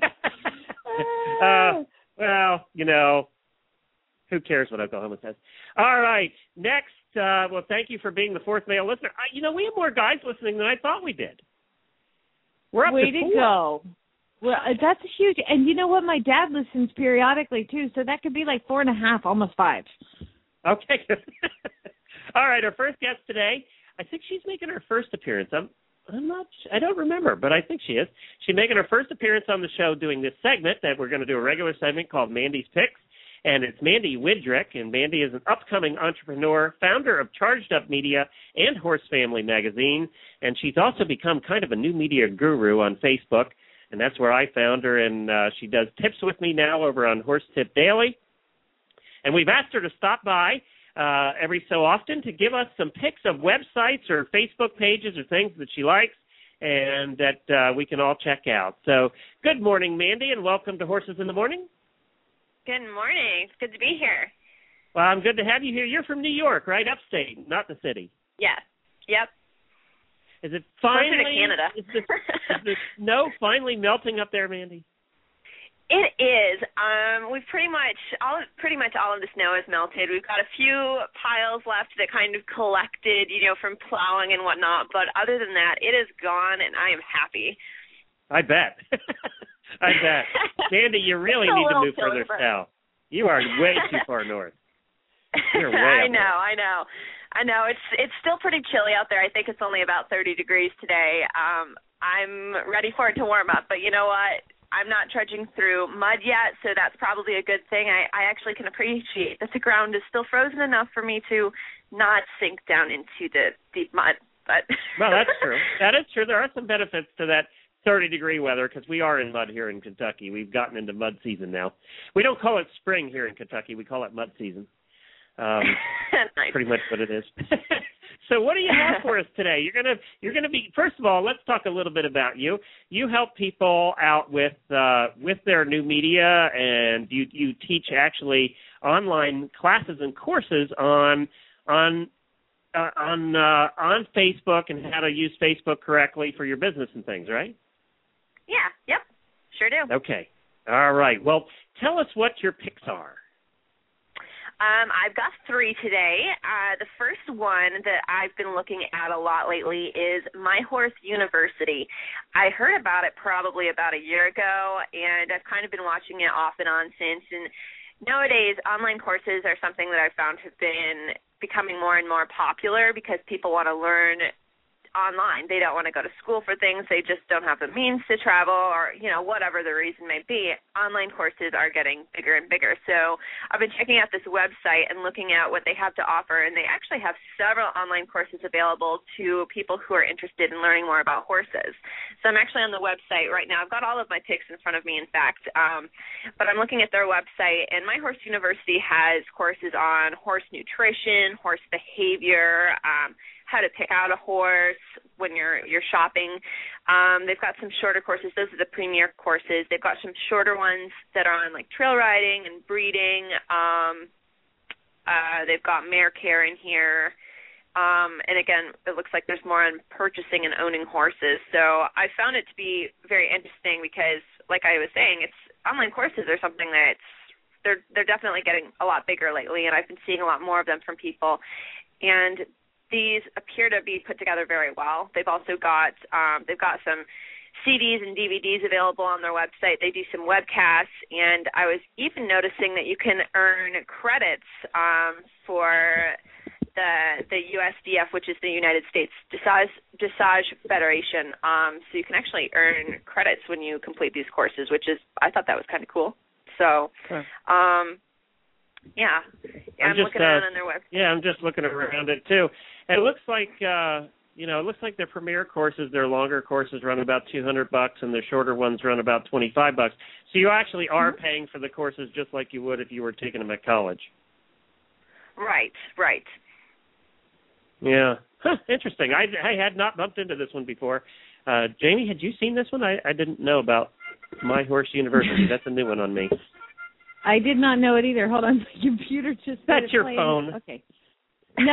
uh, well, you know, who cares what Oklahoma says? All right, next, uh, well, thank you for being the fourth male listener. I, you know, we have more guys listening than I thought we did. We're up Way to to four. go. Well, uh, that's huge. And you know what? My dad listens periodically, too, so that could be like four and a half, almost five. Okay. All right, our first guest today, I think she's making her first appearance. I'm, I'm not, I don't remember, but I think she is. She's making her first appearance on the show doing this segment that we're going to do a regular segment called Mandy's Picks. And it's Mandy Widrick, and Mandy is an upcoming entrepreneur, founder of Charged Up Media and Horse Family Magazine, and she's also become kind of a new media guru on Facebook, and that's where I found her, and uh, she does tips with me now over on Horse Tip Daily. And we've asked her to stop by uh, every so often to give us some pics of websites or Facebook pages or things that she likes and that uh, we can all check out. So good morning, Mandy, and welcome to Horses in the Morning. Good morning. It's good to be here. Well, I'm good to have you here. You're from New York, right? Upstate, not the city. Yes. Yep. Is it finally? Closer to Canada. Is the, is the snow finally melting up there, Mandy? It is. Um, we've pretty much all pretty much all of the snow is melted. We've got a few piles left that kind of collected, you know, from plowing and whatnot. But other than that, it is gone, and I am happy. I bet. I bet. Mandy, you really need to move further south. You are way too far north. You're way I know, I know. I know. It's it's still pretty chilly out there. I think it's only about thirty degrees today. Um, I'm ready for it to warm up, but you know what? I'm not trudging through mud yet, so that's probably a good thing. I, I actually can appreciate that the ground is still frozen enough for me to not sink down into the deep mud. But well, that's true. That is true. There are some benefits to that thirty-degree weather because we are in mud here in Kentucky. We've gotten into mud season now. We don't call it spring here in Kentucky. We call it mud season. Um, nice. Pretty much what it is. So what do you have for us today? You're gonna you're gonna be first of all, let's talk a little bit about you. You help people out with uh, with their new media, and you you teach actually online classes and courses on on uh, on uh, on Facebook and how to use Facebook correctly for your business and things, right? Yeah. Yep. Sure do. Okay. All right. Well, tell us what your picks are. Um, I've got three today. Uh, the first one that I've been looking at a lot lately is My Horse University. I heard about it probably about a year ago, and I've kind of been watching it off and on since. And nowadays, online courses are something that I've found have been becoming more and more popular because people want to learn online. They don't want to go to school for things. They just don't have the means to travel, or, you know, whatever the reason may be. Online courses are getting bigger and bigger. So I've been checking out this website and looking at what they have to offer, and they actually have several online courses available to people who are interested in learning more about horses. So I'm actually on the website right now. I've got all of my picks in front of me, in fact, um, but I'm looking at their website, and My Horse University has courses on horse nutrition, horse behavior, um, how to pick out a horse when you're you're shopping. Um, they've got some shorter courses. Those are the premier courses. They've got some shorter ones that are on like trail riding and breeding. Um, uh, they've got mare care in here. Um, and again, it looks like there's more on purchasing and owning horses. So I found it to be very interesting because, like I was saying, it's online courses are something that's they're they're definitely getting a lot bigger lately, and I've been seeing a lot more of them from people. And these appear to be put together very well. They've also got um, they've got some C Ds and D V Ds available on their website. They do some webcasts, and I was even noticing that you can earn credits um, for the the U S D F, which is the United States Dressage, Dressage Federation. Um, so you can actually earn credits when you complete these courses, which is I thought that was kind of cool. So. Huh. Um, Yeah, yeah I'm, I'm just, looking around uh, on their website. Yeah, I'm just looking around it too. It looks like uh, you know, it looks like their premier courses, their longer courses run about two hundred bucks, and their shorter ones run about twenty-five bucks. So you actually are mm-hmm. paying for the courses just like you would if you were taking them at college. Right, right. Yeah, huh, interesting. I I had not bumped into this one before. Uh, Jamie, had you seen this one? I, I didn't know about My Horse University. That's a new one on me. I did not know it either. Hold on, my computer just That's your playing. phone. Okay. No,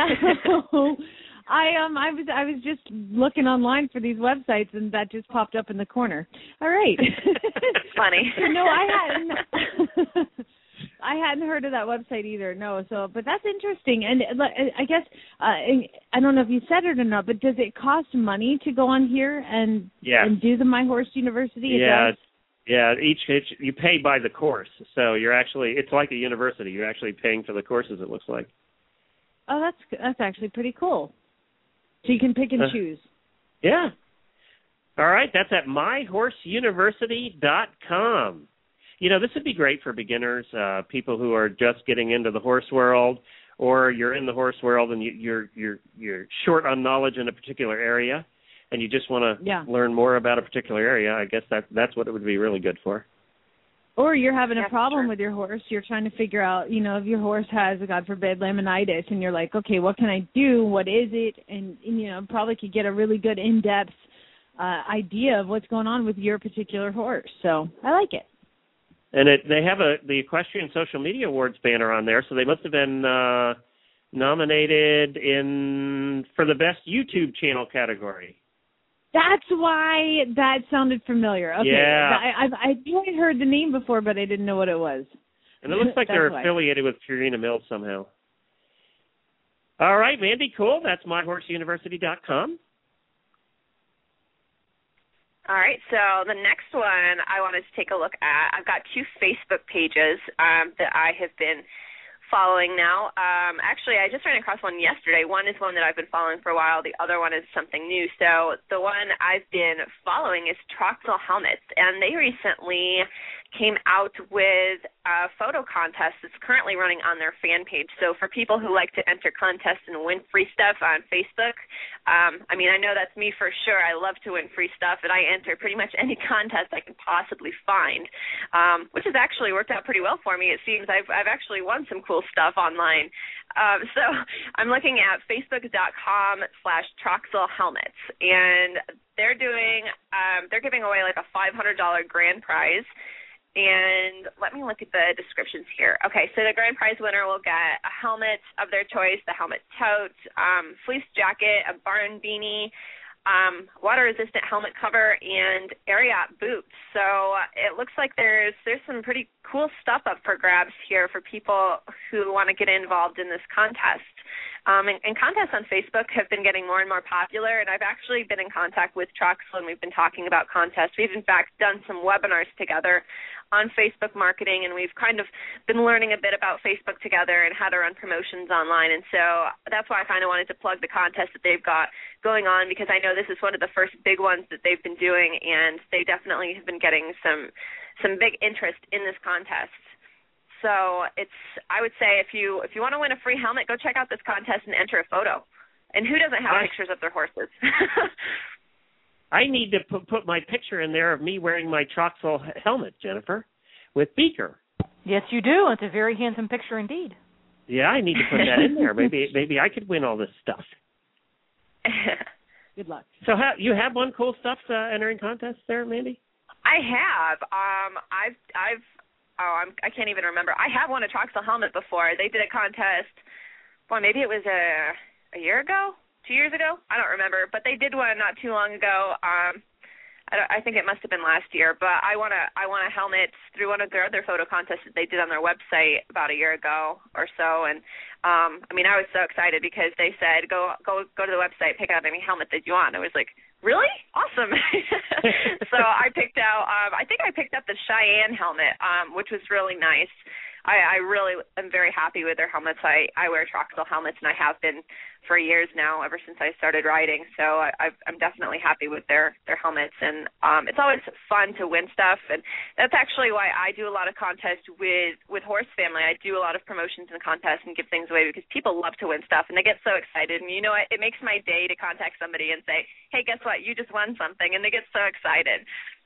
I um I was I was just looking online for these websites, and that just popped up in the corner. All right. Funny. No, I hadn't. I hadn't heard of that website either. No, so but that's interesting, and I guess uh, I don't know if you said it or not, but does it cost money to go on here and yes. and do the My Horse University? It yeah. does? Yeah, each, each you pay by the course, so you're actually it's like a university. You're actually paying for the courses. It looks like. Oh, that's that's actually pretty cool. So you can pick and uh, choose. Yeah. All right, that's at my horse university dot com. You know, this would be great for beginners, uh, people who are just getting into the horse world, or you're in the horse world and you, you're you're you're short on knowledge in a particular area, and you just want to yeah. learn more about a particular area. I guess that that's what it would be really good for. Or you're having a yeah, problem sure. with your horse. You're trying to figure out, you know, if your horse has, God forbid, laminitis, and you're like, okay, what can I do? What is it? And, and you know, probably could get a really good in-depth uh, idea of what's going on with your particular horse. So I like it. And it, they have a the Equestrian Social Media Awards banner on there, so they must have been uh, nominated in for the best YouTube channel category. That's why that sounded familiar. Okay, yeah. I, I've I think I heard the name before, but I didn't know what it was. And it looks like they're why. affiliated with Purina Mills somehow. All right, Mandy, cool. That's my horse university dot com. All right, so the next one I wanted to take a look at, I've got two Facebook pages um, that I have been following now. Um, actually, I just ran across one yesterday. One is one that I've been following for a while. The other one is something new. So the one I've been following is Troxel Helmets, and they recently came out with a photo contest that's currently running on their fan page. So for people who like to enter contests and win free stuff on Facebook, um, I mean, I know that's me for sure. I love to win free stuff, and I enter pretty much any contest I can possibly find, um, which has actually worked out pretty well for me. It seems I've, I've actually won some cool stuff online. Um, so I'm looking at facebook.com slash Troxel Helmets, and they're doing, um, they're giving away like a five hundred dollars grand prize. And let me look at the descriptions here. Okay, so the grand prize winner will get a helmet of their choice, the helmet tote, um, fleece jacket, a barn beanie, um, water-resistant helmet cover, and Ariat boots. So it looks like there's there's some pretty cool stuff up for grabs here for people who want to get involved in this contest. Um, and, and contests on Facebook have been getting more and more popular, and I've actually been in contact with Troxel, and we've been talking about contests. We've, in fact, done some webinars together on Facebook marketing, and we've kind of been learning a bit about Facebook together and how to run promotions online. And so that's why I kind of wanted to plug the contest that they've got going on, because I know this is one of the first big ones that they've been doing, and they definitely have been getting some some big interest in this contest. So it's, I would say, if you if you want to win a free helmet, go check out this contest and enter a photo. And who doesn't have I, pictures of their horses? I need to put, put my picture in there of me wearing my Troxel helmet, Jennifer, with Beaker. Yes, you do. It's a very handsome picture indeed. Yeah, I need to put that in there. Maybe maybe I could win all this stuff. Good luck. So how, you have won cool stuff uh, entering contests there, Mandy? I have. Um, I've I've oh I'm, I can't even remember. I have won a Troxel helmet before. They did a contest. Well, maybe it was a a year ago. Two years ago? I don't remember, but they did one not too long ago. Um, I, don't, I think it must have been last year, but I want a I want a helmet through one of their other photo contests that they did on their website about a year ago or so. And um, I mean, I was so excited because they said go go go to the website, pick out any helmet that you want. I was like, really? Awesome! So I picked out. Um, I think I picked up the Cheyenne helmet, um, which was really nice. I, I really am very happy with their helmets. I, I wear Troxel helmets, and I have been for years now, ever since I started riding. So I, I've, I'm definitely happy with their, their helmets. And um, it's always fun to win stuff. And that's actually why I do a lot of contests with, with Horse Family. I do a lot of promotions and contests and give things away because people love to win stuff, and they get so excited. And, you know, it, it makes my day to contact somebody and say, hey, guess what? You just won something. And they get so excited.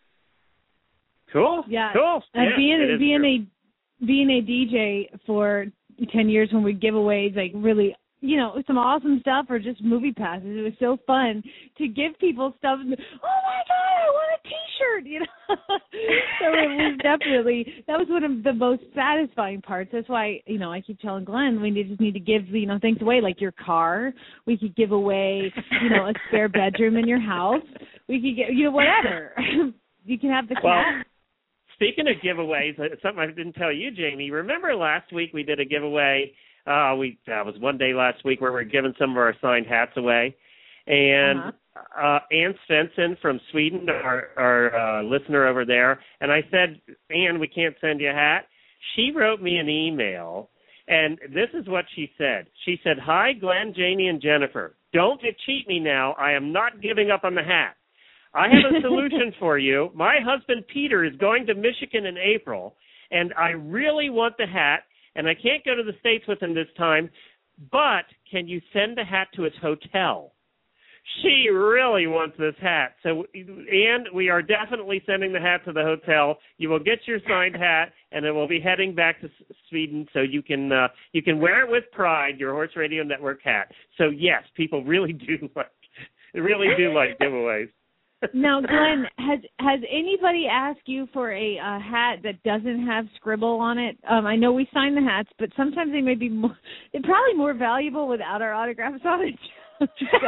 Cool. Yeah. Cool. Uh, yeah, being being true. a being a D J for ten years when we give away like really, you know, some awesome stuff or just movie passes, it was so fun to give people stuff. And, oh my God, I want a T-shirt, you know. So it was definitely, that was one of the most satisfying parts. That's why, you know, I keep telling Glenn we just need to give, you know, things away, like your car. We could give away, you know, a spare bedroom in your house. We could get, you know, whatever. You can have the cat. Well, speaking of giveaways, something I didn't tell you, Jamie. Remember last week we did a giveaway? Uh, we that was one day last week where we were giving some of our signed hats away, and uh-huh. uh, Ann Svensson from Sweden, our, our uh, listener over there, and I said, Ann, we can't send you a hat. She wrote me an email, and this is what she said. She said, "Hi, Glenn, Jamie, and Jennifer. Don't cheat me now. I am not giving up on the hat. I have a solution for you. My husband, Peter, is going to Michigan in April, and I really want the hat, and I can't go to the States with him this time, but can you send the hat to his hotel?" She really wants this hat. So, Ann, we are definitely sending the hat to the hotel. You will get your signed hat, and it will be heading back to Sweden so you can uh, you can wear it with pride, your Horse Radio Network hat. So, yes, people really do like, really do like giveaways. Now, Glenn, has has anybody asked you for a uh, hat that doesn't have scribble on it? Um, I know we sign the hats, but sometimes they may be more, they're probably more valuable without our autographs on it. So,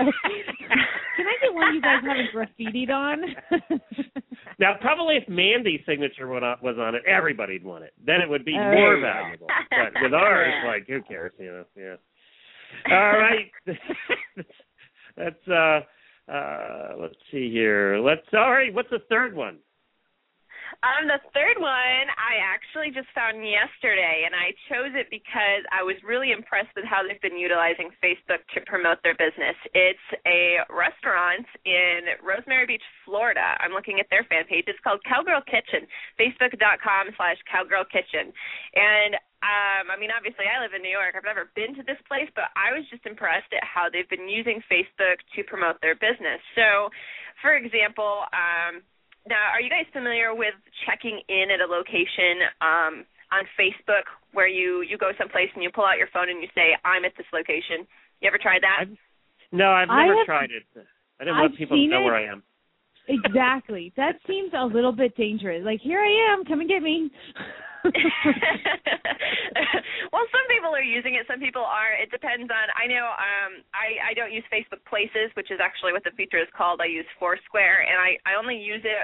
can I get one you guys haven't graffitied on? Now, probably if Mandy's signature was on it, everybody'd want it. Then it would be oh, more valuable. But with ours, like, who cares? You know, yeah. All right, that's uh. Uh, let's see here. Let's. All right. What's the third one? Um, the third one I actually just found yesterday, and I chose it because I was really impressed with how they've been utilizing Facebook to promote their business. It's a restaurant in Rosemary Beach, Florida. I'm looking at their fan page. It's called Cowgirl Kitchen, facebook.com slash Cowgirl Kitchen. And Um, I mean, obviously, I live in New York. I've never been to this place, but I was just impressed at how they've been using Facebook to promote their business. So, for example, um, now, are you guys familiar with checking in at a location um, on Facebook where you, you go someplace and you pull out your phone and you say, I'm at this location? You ever tried that? I've, no, I've never have, tried it. I didn't want I've people to know it. where I am. Exactly. That seems a little bit dangerous. Like, here I am. Come and get me. Well, some people are using it, some people aren't. It depends on, I know um, I, I don't use Facebook Places, which is actually what the feature is called. I use Foursquare, and I, I only use it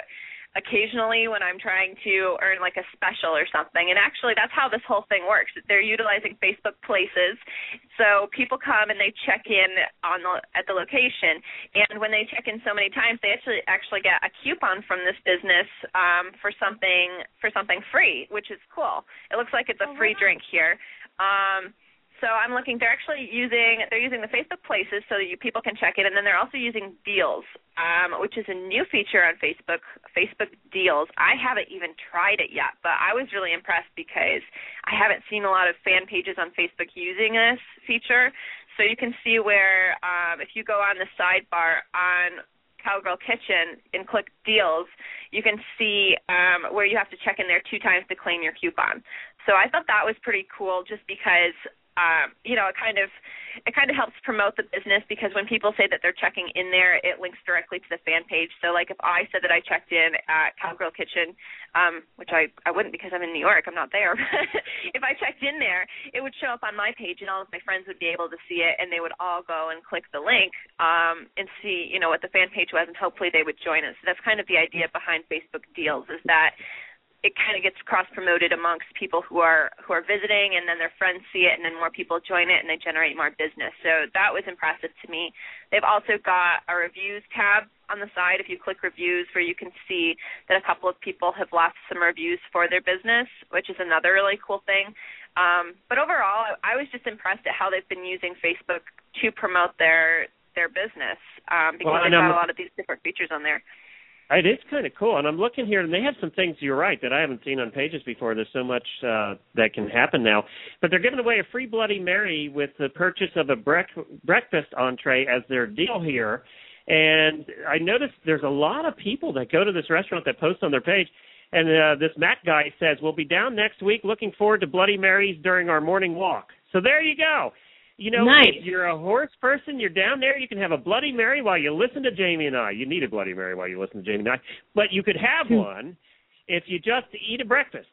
occasionally when I'm trying to earn like a special or something. And actually that's how this whole thing works. They're utilizing Facebook Places. So people come and they check in on the, at the location, and when they check in so many times, they actually actually get a coupon from this business um, for something for something free, which is cool. It looks like it's a free drink here. Um, So I'm looking. They're actually using they're using the Facebook Places so that you, people can check it, and then they're also using Deals, um, which is a new feature on Facebook. Facebook Deals. I haven't even tried it yet, but I was really impressed because I haven't seen a lot of fan pages on Facebook using this feature. So you can see where um, if you go on the sidebar on Cowgirl Kitchen and click Deals, you can see um, where you have to check in there two times to claim your coupon. So I thought that was pretty cool, just because. Um, you know, it kind of it kind of helps promote the business, because when people say that they're checking in there, it links directly to the fan page. So, like, if I said that I checked in at Cowgirl Kitchen, um, which I, I wouldn't because I'm in New York, I'm not there. If I checked in there, it would show up on my page, and all of my friends would be able to see it, and they would all go and click the link um, and see, you know, what the fan page was, and hopefully they would join us. So that's kind of the idea behind Facebook Deals, is that it kind of gets cross-promoted amongst people who are who are visiting, and then their friends see it, and then more people join it, and they generate more business. So that was impressive to me. They've also got a reviews tab on the side. If you click reviews, where you can see that a couple of people have left some reviews for their business, which is another really cool thing. Um, but overall, I was just impressed at how they've been using Facebook to promote their their business, um, because well, they've got a lot of these different features on there. It is kind of cool, and I'm looking here, and they have some things, you're right, that I haven't seen on pages before. There's so much uh, that can happen now. But they're giving away a free Bloody Mary with the purchase of a brec- breakfast entree as their deal here. And I noticed there's a lot of people that go to this restaurant that post on their page, and uh, this Matt guy says, we'll be down next week, looking forward to Bloody Marys during our morning walk. So there you go. You know, nice. If you're a horse person, you're down there, you can have a Bloody Mary while you listen to Jamie and I. You need a Bloody Mary while you listen to Jamie and I. But you could have one if you just eat a breakfast.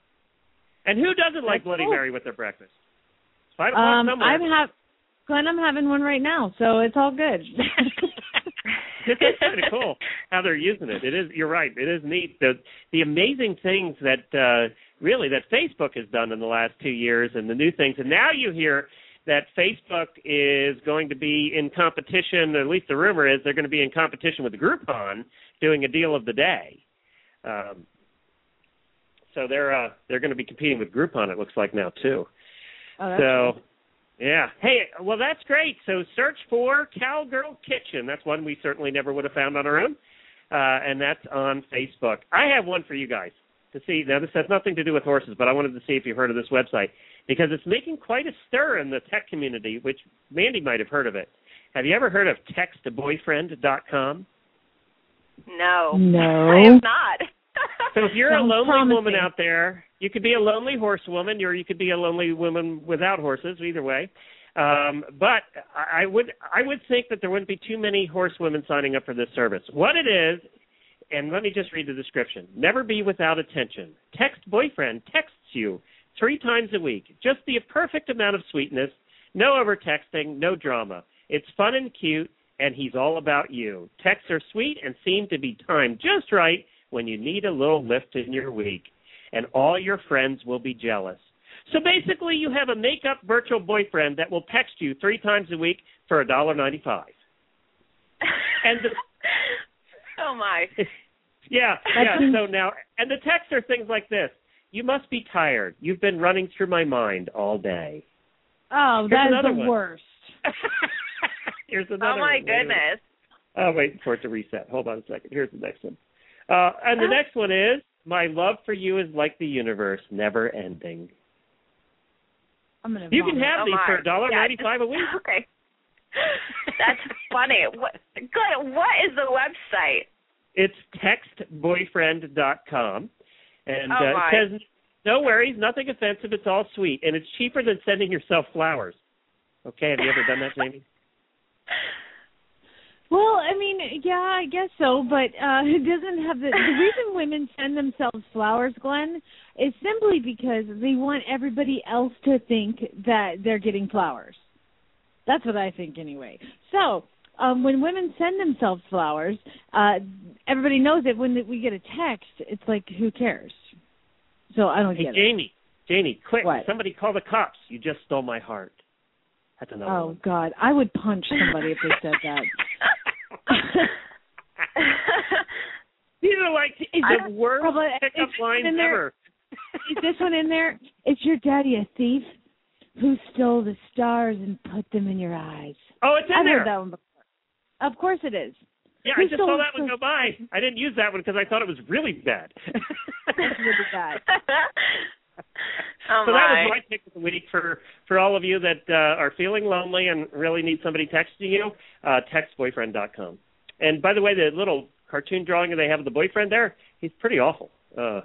And who doesn't like Bloody cool. Mary with their breakfast? Five o'clock um, somewhere. I'm ha- Glenn, I'm having one right now, so it's all good. This is kind of cool how they're using it. It is. You're right. It is neat. The the amazing things that uh, really that Facebook has done in the last two years, and the new things. And now you hear that Facebook is going to be in competition, or at least the rumor is they're going to be in competition with Groupon, doing a deal of the day. Um, so they're uh, they're going to be competing with Groupon, it looks like now, too. Oh, that's so, cool. Yeah. Hey, well, that's great. So search for Cowgirl Kitchen. That's one we certainly never would have found on our own, uh, and that's on Facebook. I have one for you guys to see. Now, this has nothing to do with horses, but I wanted to see if you've heard of this website, because it's making quite a stir in the tech community, which Mandy might have heard of it. Have you ever heard of text boyfriend dot com? No. No. I have not. So if you're Sounds a lonely promising. woman out there, you could be a lonely horsewoman, or you could be a lonely woman without horses, either way. Um, but I would I would think that there wouldn't be too many horsewomen signing up for this service. What it is, and let me just read the description. Never be without attention. Text boyfriend texts you three times a week. Just the perfect amount of sweetness. No over-texting, no drama. It's fun and cute, and he's all about you. Texts are sweet and seem to be timed just right when you need a little lift in your week, and all your friends will be jealous. So basically, you have a make-up virtual boyfriend that will text you three times a week for one dollar ninety-five. And the, oh, my. Yeah, yeah. So now, and the texts are things like this. You must be tired. You've been running through my mind all day. Oh, Here's that is the one. worst. Here's another Oh, my one. goodness. Oh, wait for it to reset. Hold on a second. Here's the next one. Uh, and the Oh. next one is, my love for you is like the universe, never ending. I'm gonna You can vomit. have Oh, these my. for one dollar ninety-five Yeah, a week. Okay. That's funny. What, good. What is the website? It's text boyfriend dot com. And Oh, uh, my. it says, no worries, nothing offensive, it's all sweet. And it's cheaper than sending yourself flowers. Okay, have you ever done that, Jamie? Well, I mean, yeah, I guess so, but uh, it doesn't have the, the reason women send themselves flowers, Glenn, is simply because they want everybody else to think that they're getting flowers. That's what I think anyway. So um, when women send themselves flowers, uh, everybody knows that when we get a text, it's like, who cares? So I don't hey, get Jamie, it. Jamie, quick! What? Somebody call the cops. You just stole my heart. That's another Oh one. God, I would punch somebody if they said that. These are like the worst Probably, pickup lines in there, ever. Is this one in there? Is your daddy a thief who stole the stars and put them in your eyes? Oh, it's in I've there. heard that one before. Of course it is. Yeah, Who I just stole saw the that one go by. I didn't use that one because I thought it was really bad. really bad. Oh so my. that was my pick of the week for, for all of you that uh, are feeling lonely and really need somebody texting you, uh, text boyfriend dot com. And by the way, the little cartoon drawing they have of the boyfriend there, he's pretty awful. Uh,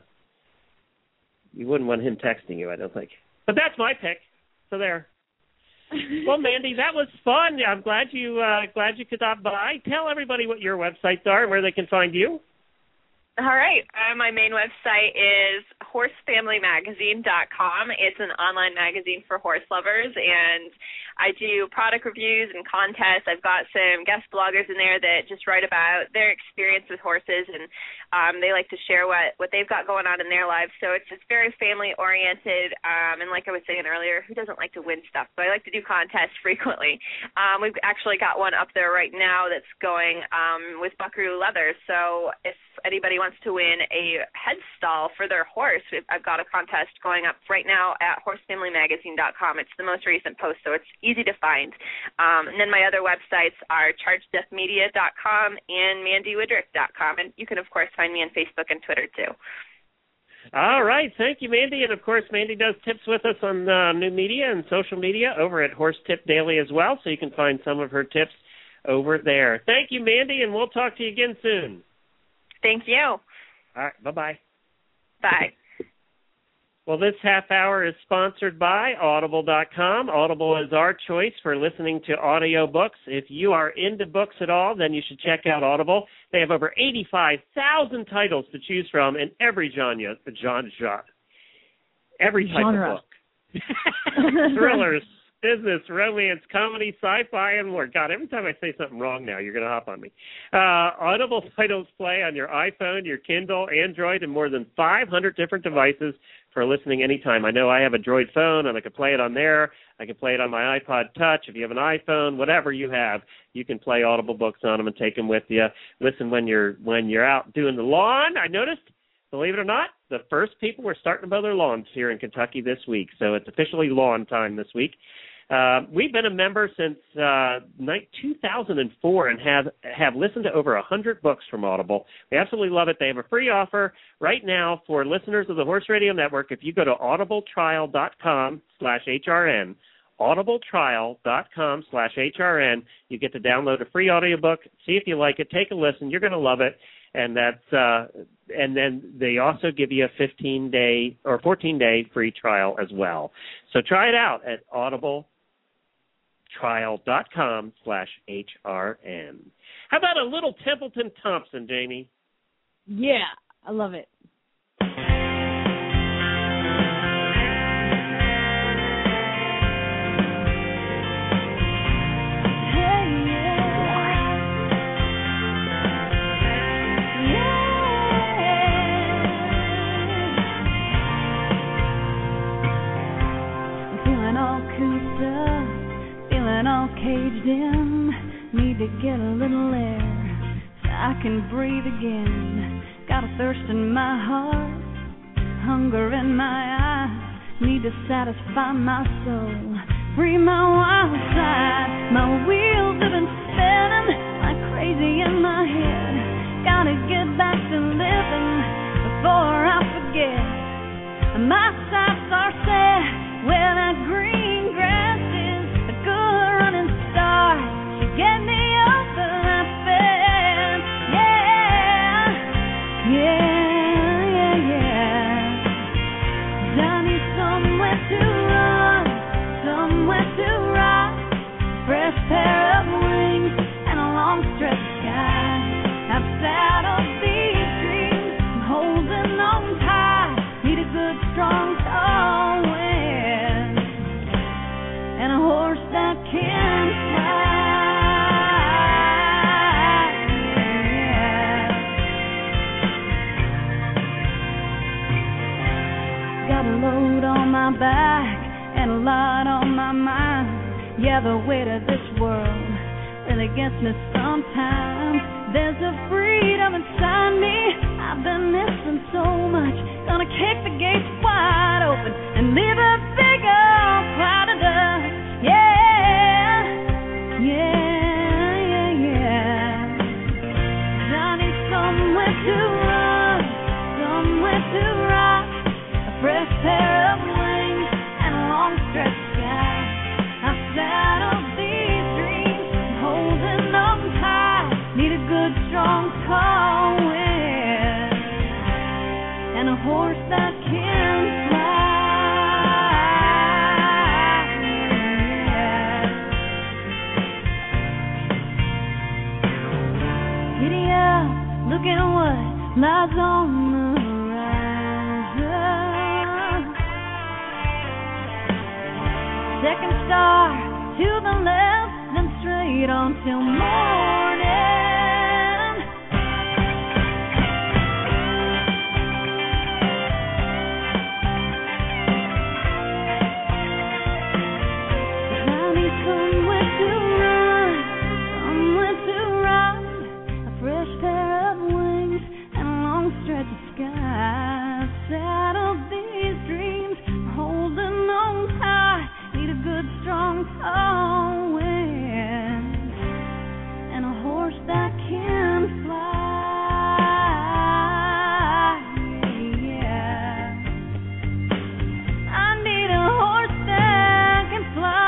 you wouldn't want him texting you, I don't think. But that's my pick. So there. Well, Mandy, that was fun. I'm glad you uh, glad you could stop by. Tell everybody what your websites are and where they can find you. All right. Uh, my main website is horse family magazine dot com. It's an online magazine for horse lovers, and I do product reviews and contests. I've got some guest bloggers in there that just write about their experience with horses, and um, they like to share what, what they've got going on in their lives. So it's just very family-oriented, um, and like I was saying earlier, who doesn't like to win stuff? But I like to do contests frequently. Um, we've actually got one up there right now that's going um, with Buckaroo Leather. So if anybody wants to win a head stall for their horse, I've got a contest going up right now at horse family magazine dot com. It's the most recent post, so it's easy to find. Um, and then my other websites are charged death media dot com and mandy woodrick dot com. And you can, of course, find me on Facebook and Twitter, too. All right. Thank you, Mandy. And, of course, Mandy does tips with us on uh, new media and social media over at Horse Tip Daily as well, so you can find some of her tips over there. Thank you, Mandy, and we'll talk to you again soon. Thank you. All right. Bye-bye. Bye. Well, this half hour is sponsored by audible dot com. Audible is our choice for listening to audio books. If you are into books at all, then you should check out Audible. They have over eighty-five thousand titles to choose from in every genre, genre every type genre. of book. Thrillers, business, romance, comedy, sci-fi, and more. God, every time I say something wrong now, you're going to hop on me. Uh, Audible titles play on your iPhone, your Kindle, Android, and more than five hundred different devices for listening anytime. I know I have a Droid phone, and I can play it on there. I can play it on my iPod Touch. If you have an iPhone, whatever you have, you can play Audible books on them and take them with you. Listen when you're when you're out doing the lawn. I noticed, believe it or not, the first people were starting to mow their lawns here in Kentucky this week, so it's officially lawn time this week. Uh, we've been a member since uh, two thousand four and have have listened to over one hundred books from Audible. We absolutely love it. They have a free offer right now for listeners of the Horse Radio Network. If you go to audible trial dot com slash H R N, audible trial dot com slash H R N, you get to download a free audiobook, see if you like it, take a listen. You're going to love it. And that's uh, and then they also give you a fifteen day or fourteen day free trial as well. So try it out at audible trial dot com slash H R N. How about a little Templeton Thompson, Jamie? Yeah, I love it. All caged in, need to get a little air so I can breathe again. Got a thirst in my heart, hunger in my eyes, need to satisfy my soul, free my wild side. My wheels have been spinning like crazy in my head. Gotta get back to living before I forget. My sights are set where that green grass is, a good running start to get me over that fence. Yeah, yeah, yeah, yeah. 'Cause I need somewhere to run, somewhere to ride, fresh pair of wings and a long stretch sky. I've saddled these dreams, I'm holding on tight, need a good strong tall wind and a horse that can fly. got a load on my back and a lot on my mind. Yeah, the weight of this world really gets me sometimes. There's a freedom inside me I've been missing so much. Gonna kick the gates wide open and leave a big old cloud of dust. Yeah, yeah, yeah, yeah. I need somewhere to run, somewhere to rock, a fresh pair of wings and a long stretch sky. I've saddled these dreams, holding them tight. Need a good strong tall wind and a horse that can fly. Yeah. Giddy up, look at what lies on the horizon. Second star to the left, then straight on till morning. Somewhere to run, somewhere to run, a fresh pair of wings and a long stretch of sky. Saddle these dreams, holding on tight. Need a good strong tall wind and a horse that can fly. Yeah, I need a horse that can fly.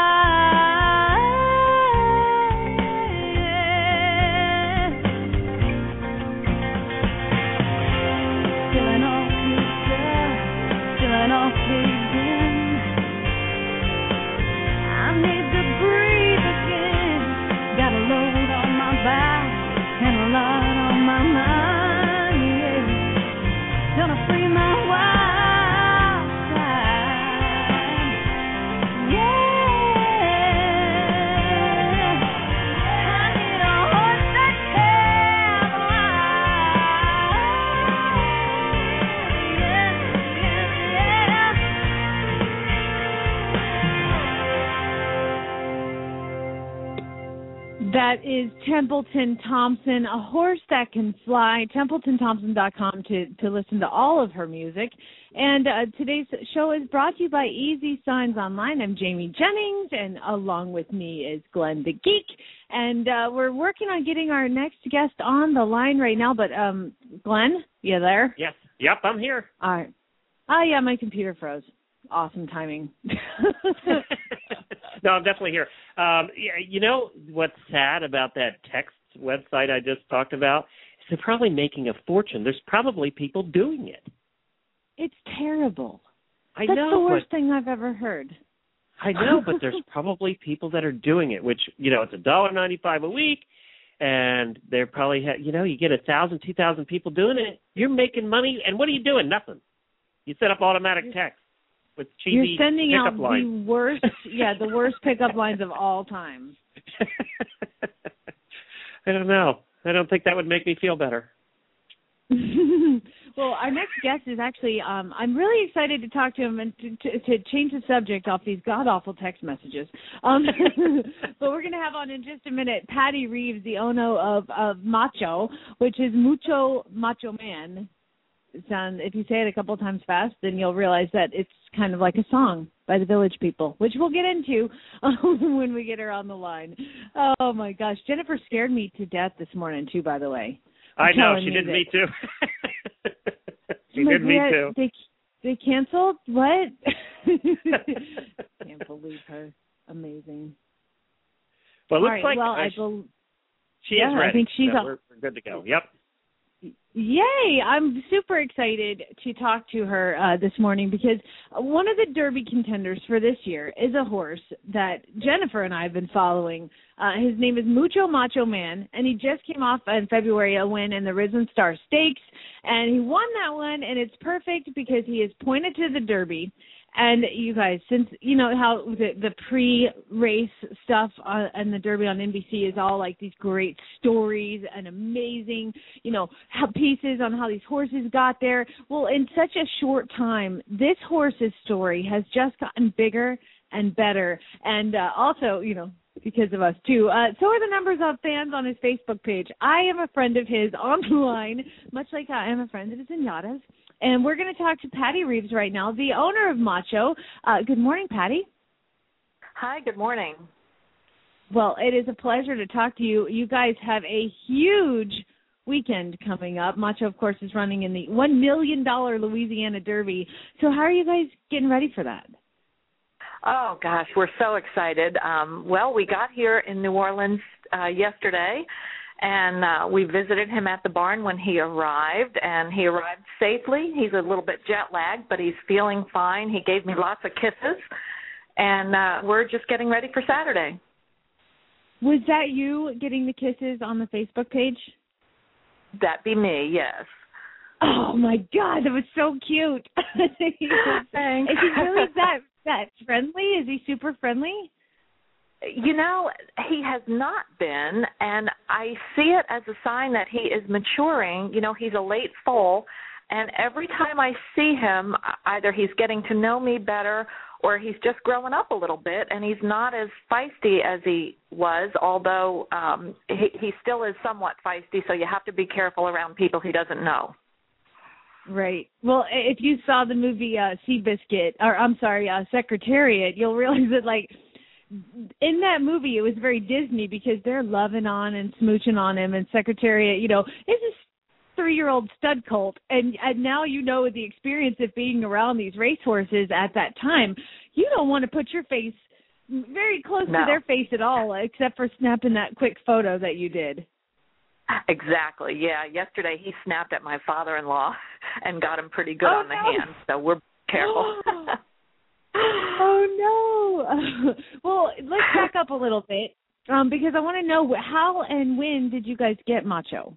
That is Templeton Thompson, a horse that can fly. Templeton Thompson dot com to, to listen to all of her music. And uh, today's show is brought to you by Easy Signs Online. I'm Jamie Jennings, and along with me is Glenn the Geek. And uh, we're working on getting our next guest on the line right now. But, um, Glenn, you there? Yes. Yep, I'm here. All right. Oh, yeah, my computer froze. Awesome timing. No, I'm definitely here. Um, you know what's sad about that text website I just talked about? Is they're probably making a fortune. There's probably people doing it. It's terrible. I That's know. the worst but, thing I've ever heard. I know, but there's probably people that are doing it, which, you know, it's one dollar ninety-five a week, and they're probably, ha- you know, you get a thousand, two thousand people doing it. You're making money, and what are you doing? Nothing. You set up automatic text. With cheesy You're sending out lines. the worst, yeah, the worst pickup lines of all time. I don't know. I don't think that would make me feel better. Well, our next guest is actually, um, I'm really excited to talk to him and to, to, to change the subject off these god-awful text messages. Um, but we're going to have on in just a minute Patty Reeves, the owner of, of Macho, which is Mucho Macho Man. Sound, if you say it a couple of times fast, then you'll realize that it's kind of like a song by the Village People, which we'll get into um, when we get her on the line. Oh, my gosh. Jennifer scared me to death this morning, too, by the way. I'm I know. She did that, me, too. she did me, too. They, they canceled? What? Can't believe her. Amazing. Well, it looks right, like well, uh, I be- she yeah, is ready. I think she's so a- we're, we're good to go. Yep. Yay! I'm super excited to talk to her uh, this morning because one of the Derby contenders for this year is a horse that Jennifer and I have been following. Uh, his name is Mucho Macho Man, and he just came off in February a win in the Risen Star Stakes, and he won that one, and it's perfect because he is pointed to the Derby. And you guys, since you know how the, the pre-race stuff on, and the Derby on N B C is all like these great stories and amazing, you know, how pieces on how these horses got there. Well, in such a short time, this horse's story has just gotten bigger and better. And uh, also, you know, because of us, too. Uh, so are the numbers of fans on his Facebook page. I am a friend of his online, much like I am a friend of his Zenyatta's. And we're going to talk to Patty Reeves right now, the owner of Macho. Uh, good morning, Patty. Hi, good morning. Well, it is a pleasure to talk to you. You guys have a huge weekend coming up. Macho, of course, is running in the one million dollars Louisiana Derby. So how are you guys getting ready for that? Oh, gosh, we're so excited. Um, well, we got here in New Orleans uh, yesterday, and uh, we visited him at the barn when he arrived, and he arrived safely. He's a little bit jet-lagged, but he's feeling fine. He gave me lots of kisses, and uh, we're just getting ready for Saturday. Was that you getting the kisses on the Facebook page? That'd be me, yes. Oh, my God, that was so cute. Thanks. Is he really that, that friendly? Is he super friendly? You know, he has not been, and I see it as a sign that he is maturing. You know, he's a late foal, and every time I see him, either he's getting to know me better or he's just growing up a little bit, and he's not as feisty as he was, although um, he, he still is somewhat feisty, so you have to be careful around people he doesn't know. Right. Well, if you saw the movie uh, Seabiscuit, or I'm sorry, uh, Secretariat, you'll realize that, like, in that movie, it was very Disney because they're loving on and smooching on him, and Secretariat, you know, it's a three-year-old stud colt, and, and now you know the experience of being around these racehorses at that time, you don't want to put your face very close no. to their face at all, except for snapping that quick photo that you did. Exactly, yeah. Yesterday he snapped at my father-in-law and got him pretty good oh, on the no. hand, so we're careful. Oh, no. Well, let's back up a little bit um, because I want to know how and when did you guys get Macho?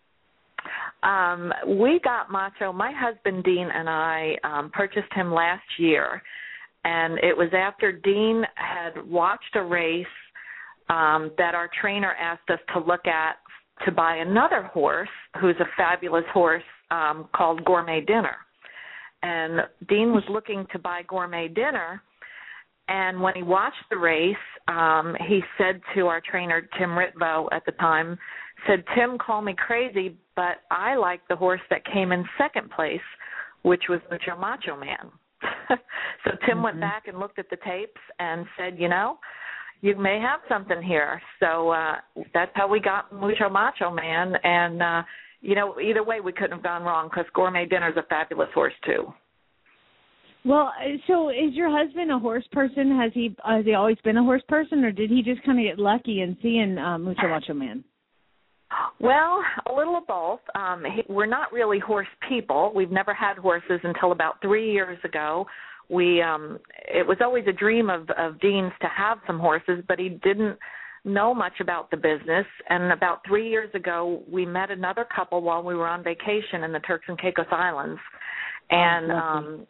Um, we got Macho, my husband Dean and I um, purchased him last year, and it was after Dean had watched a race um, that our trainer asked us to look at to buy another horse who's a fabulous horse um, called Gourmet Dinner. And Dean was looking to buy Gourmet Dinner, and when he watched the race, um, he said to our trainer, Tim Ritvo at the time, said, Tim, call me crazy, but I like the horse that came in second place, which was Mucho Macho Man. So Tim mm-hmm. went back and looked at the tapes and said, you know, you may have something here. So uh, that's how we got Mucho Macho Man. And, uh, you know, either way, we couldn't have gone wrong because Gourmet Dinner is a fabulous horse, too. Well, so is your husband a horse person? Has he has he always been a horse person, or did he just kind of get lucky in seeing um, Mucho Macho Man? Well, a little of both. Um, he, we're not really horse people. We've never had horses until about three years ago. We um, it was always a dream of, of Dean's to have some horses, but he didn't know much about the business. And about three years ago, we met another couple while we were on vacation in the Turks and Caicos Islands. And, um,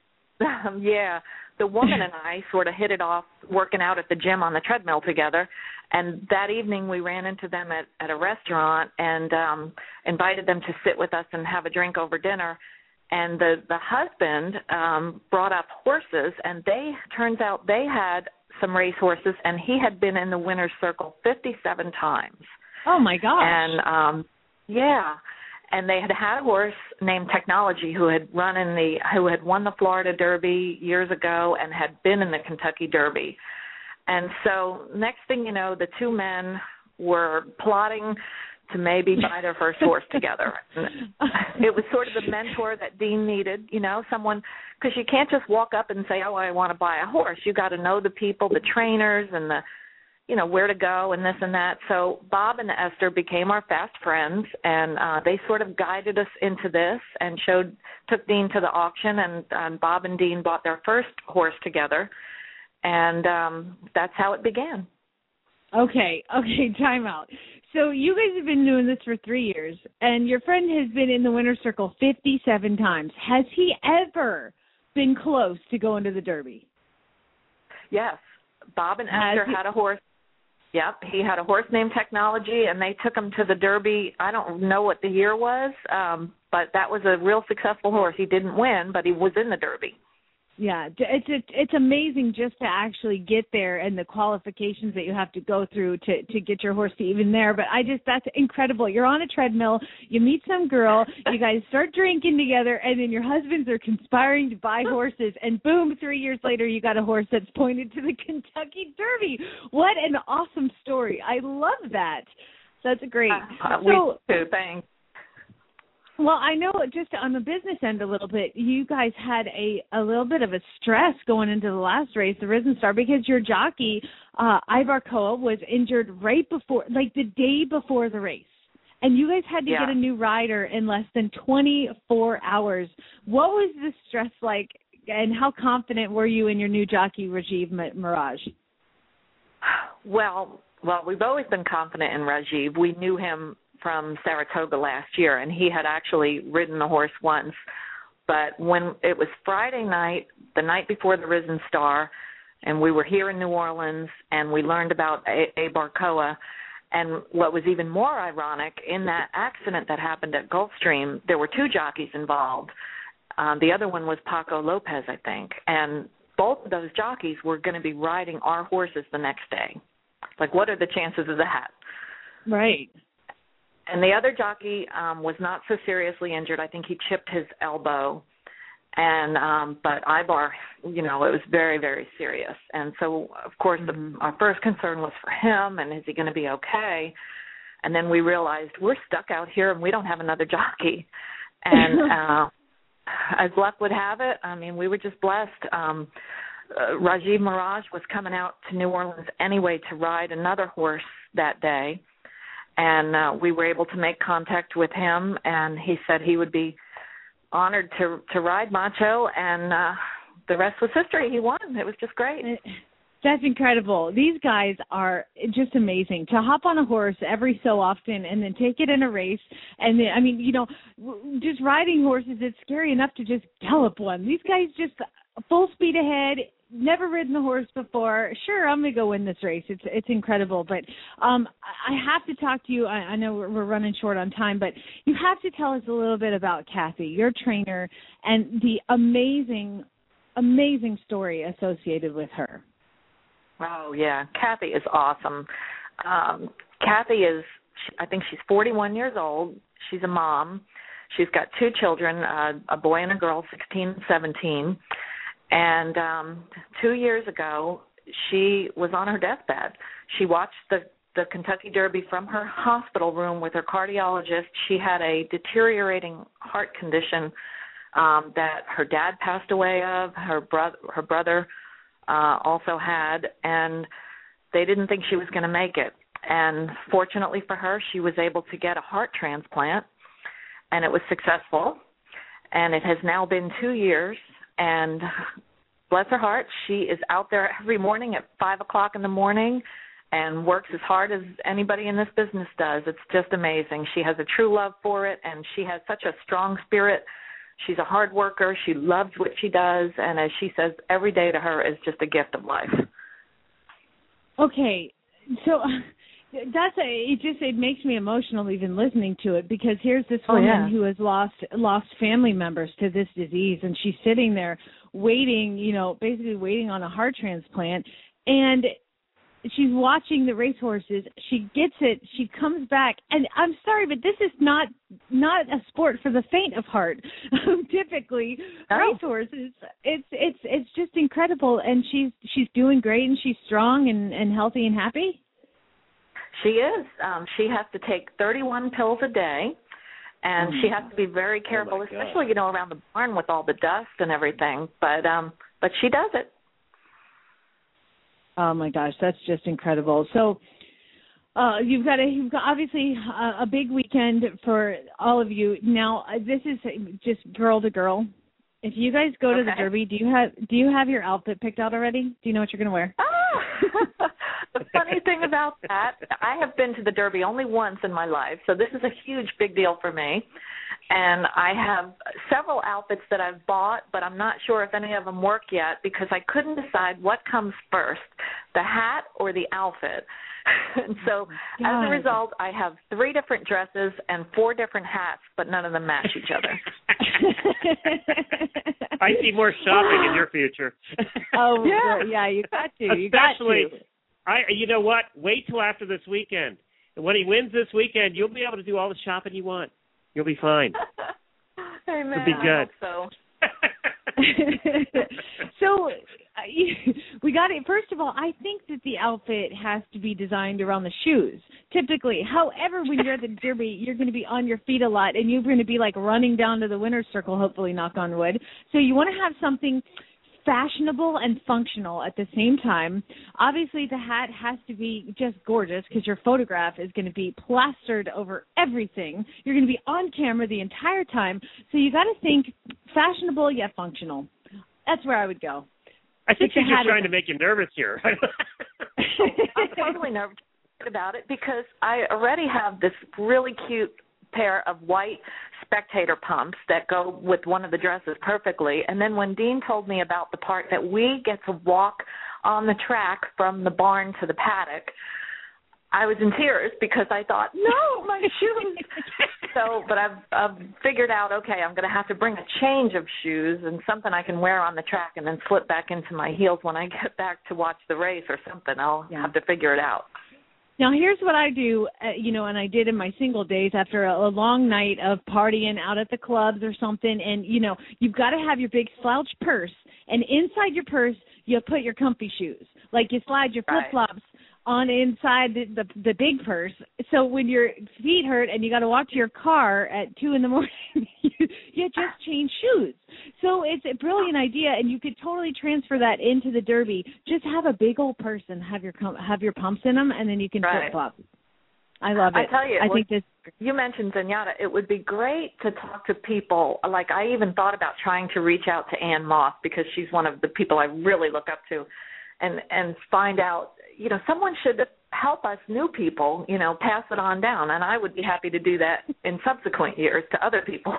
yeah, the woman and I sort of hit it off working out at the gym on the treadmill together. And that evening we ran into them at, at a restaurant and um, invited them to sit with us and have a drink over dinner. And the, the husband um, brought up horses, and they turns out they had some race horses, and he had been in the winner's circle fifty-seven times. Oh, my gosh. And, um, yeah, and they had had a horse named Technology who had run in the, who had won the Florida Derby years ago and had been in the Kentucky Derby. And so next thing you know, the two men were plotting to maybe buy their first horse together. And it was sort of the mentor that Dean needed, you know, someone, because you can't just walk up and say, oh, I want to buy a horse. You got to know the people, the trainers, and the, you know, where to go and this and that. So Bob and Esther became our fast friends, and uh, they sort of guided us into this and showed, took Dean to the auction, and um, Bob and Dean bought their first horse together, and um, that's how it began. Okay, okay, time out. So you guys have been doing this for three years, and your friend has been in the winner's circle fifty-seven times. Has he ever been close to going to the Derby? Yes. Bob and Has Esther he? had a horse. Yep, he had a horse named Technology, and they took him to the Derby. I don't know what the year was, um, but that was a real successful horse. He didn't win, but he was in the Derby. Yeah, it's it's it's amazing just to actually get there and the qualifications that you have to go through to to get your horse to even there. But I just that's incredible. You're on a treadmill, you meet some girl, you guys start drinking together, and then your husbands are conspiring to buy horses, and boom, three years later you got a horse that's pointed to the Kentucky Derby. What an awesome story! I love that. That's great. Uh, so, we too. Thanks. Well, I know just on the business end a little bit, you guys had a, a little bit of a stress going into the last race, the Risen Star, because your jockey, uh, Ivar Koa, was injured right before, like the day before the race. And you guys had to yeah. get a new rider in less than twenty-four hours. What was the stress like, and how confident were you in your new jockey, Rajiv Miraj? Well, well, we've always been confident in Rajiv. We knew him from Saratoga last year, and he had actually ridden the horse once. But when it was Friday night, the night before the Risen Star, and we were here in New Orleans, and we learned about Ivar Koa, and what was even more ironic, in that accident that happened at Gulfstream, there were two jockeys involved. Um, the other one was Paco Lopez, I think, and both of those jockeys were going to be riding our horses the next day. Like, what are the chances of that? Right. And the other jockey um, was not so seriously injured. I think he chipped his elbow. And um, but Ivar, you know, it was very, very serious. And so, of course, the, our first concern was for him, and is he going to be okay? And then we realized we're stuck out here, and we don't have another jockey. And uh, as luck would have it, I mean, we were just blessed. Um, uh, Rajiv Miraj was coming out to New Orleans anyway to ride another horse that day. And uh, we were able to make contact with him, and he said he would be honored to to ride Macho, and uh, the rest was history. He won. It was just great. That's incredible. These guys are just amazing. To hop on a horse every so often and then take it in a race, and then, I mean, you know, just riding horses, it's scary enough to just gallop one. These guys just full speed ahead. Never ridden a horse before. Sure, I'm going to go win this race. It's it's incredible. But um, I have to talk to you. I, I know we're, we're running short on time, but you have to tell us a little bit about Kathy, your trainer, and the amazing, amazing story associated with her. Oh, yeah. Kathy is awesome. Um, Kathy is, I think she's forty-one years old. She's a mom. She's got two children, uh, a boy and a girl, sixteen and seventeen. And um, two years ago, she was on her deathbed. She watched the, the Kentucky Derby from her hospital room with her cardiologist. She had a deteriorating heart condition um, that her dad passed away of, her, bro- her brother uh, also had, and they didn't think she was going to make it. And fortunately for her, she was able to get a heart transplant, and it was successful. And it has now been two years. And bless her heart, she is out there every morning at five o'clock in the morning and works as hard as anybody in this business does. It's just amazing. She has a true love for it, and she has such a strong spirit. She's a hard worker. She loves what she does, and as she says, every day to her is just a gift of life. Okay, so that's a, it just it makes me emotional even listening to it, because here's this woman oh, yeah. who has lost lost family members to this disease, and she's sitting there waiting, you know, basically waiting on a heart transplant, and she's watching the racehorses. She gets it. She comes back, and I'm sorry, but this is not not a sport for the faint of heart. Typically, no. racehorses, it's it's it's just incredible, and she's she's doing great, and she's strong and, and healthy and happy. She is. Um, she has to take thirty-one pills a day, and mm. she has to be very careful, oh especially, you know, around the barn with all the dust and everything. But um, but she does it. Oh my gosh, that's just incredible. So uh, you've got a you've got obviously a, a big weekend for all of you. Now uh, this is just girl to girl. If you guys go to okay. the Derby, do you have do you have your outfit picked out already? Do you know what you're going to wear? Oh. The funny thing about that, I have been to the Derby only once in my life, so this is a huge, big deal for me. And I have several outfits that I've bought, but I'm not sure if any of them work yet because I couldn't decide what comes first, the hat or the outfit. And so God. As a result, I have three different dresses and four different hats, but none of them match each other. I see more shopping in your future. Oh, yeah, yeah you got to. You Especially, got to. I, you know what? Wait till after this weekend. And when he wins this weekend, you'll be able to do all the shopping you want. You'll be fine. Amen. It'll be good. I hope so. So uh, we got it. First of all, I think that the outfit has to be designed around the shoes, typically. However, when you're at the Derby, you're going to be on your feet a lot, and you're going to be like running down to the winner's circle, hopefully, knock on wood. So you want to have something fashionable and functional at the same time. Obviously, the hat has to be just gorgeous because your photograph is going to be plastered over everything. You're going to be on camera the entire time. So you got to think fashionable yet functional. That's where I would go. I think you're just trying to make you nervous here. I'm totally nervous about it because I already have this really cute pair of white spectator pumps that go with one of the dresses perfectly. And then when Dean told me about the part that we get to walk on the track from the barn to the paddock, I was in tears because I thought, no, my shoes. So, but I've, I've figured out, okay, I'm going to have to bring a change of shoes and something I can wear on the track and then slip back into my heels when I get back to watch the race or something. I'll yeah. have to figure it out. Now, here's what I do, uh, you know, and I did in my single days after a, a long night of partying out at the clubs or something. And, you know, you've got to have your big slouch purse. And inside your purse, you put your comfy shoes. Like you slide your flip-flops right. on inside the, the the big purse. So when your feet hurt and you got to walk to your car at two in the morning, you, you just change shoes. So it's a brilliant idea, and you could totally transfer that into the Derby. Just have a big old purse and have your have your pumps in them, and then you can right. flip flop. I love it. I tell you, I well, think this. You mentioned Zenyatta. It would be great to talk to people. Like I even thought about trying to reach out to Ann Moss because she's one of the people I really look up to, and and find out. You know, someone should help us new people. You know, pass it on down, and I would be happy to do that in subsequent years to other people.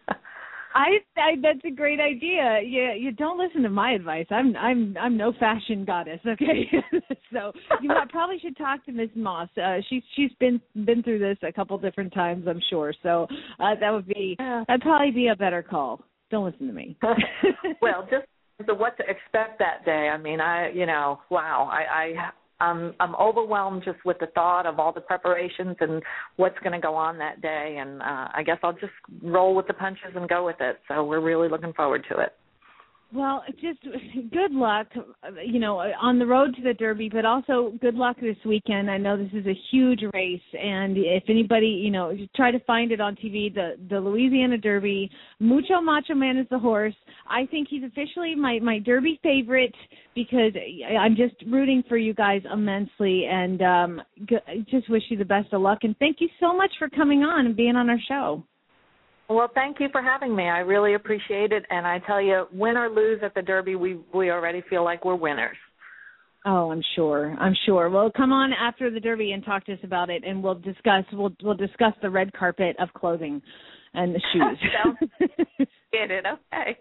I, I that's a great idea. Yeah, you don't listen to my advice. I'm I'm I'm no fashion goddess. Okay, so you might, probably should talk to Miss Moss. Uh, she's she's been been through this a couple different times, I'm sure. So uh, that would be that'd probably be a better call. Don't listen to me. Well, just the what to expect that day. I mean, I you know, wow, I. I I'm I'm overwhelmed just with the thought of all the preparations and what's going to go on that day, and uh, I guess I'll just roll with the punches and go with it. So we're really looking forward to it. Well, just good luck, you know, on the road to the Derby, but also good luck this weekend. I know this is a huge race, and if anybody, you know, try to find it on T V, the, the Louisiana Derby, Mucho Macho Man is the horse. I think he's officially my, my Derby favorite because I'm just rooting for you guys immensely, and um, just wish you the best of luck. And thank you so much for coming on and being on our show. Well, thank you for having me. I really appreciate it. And I tell you, win or lose at the Derby, we we already feel like we're winners. Oh, I'm sure. I'm sure. Well, come on after the Derby and talk to us about it, and we'll discuss we'll we'll discuss the red carpet of clothing and the shoes. Get it? Okay.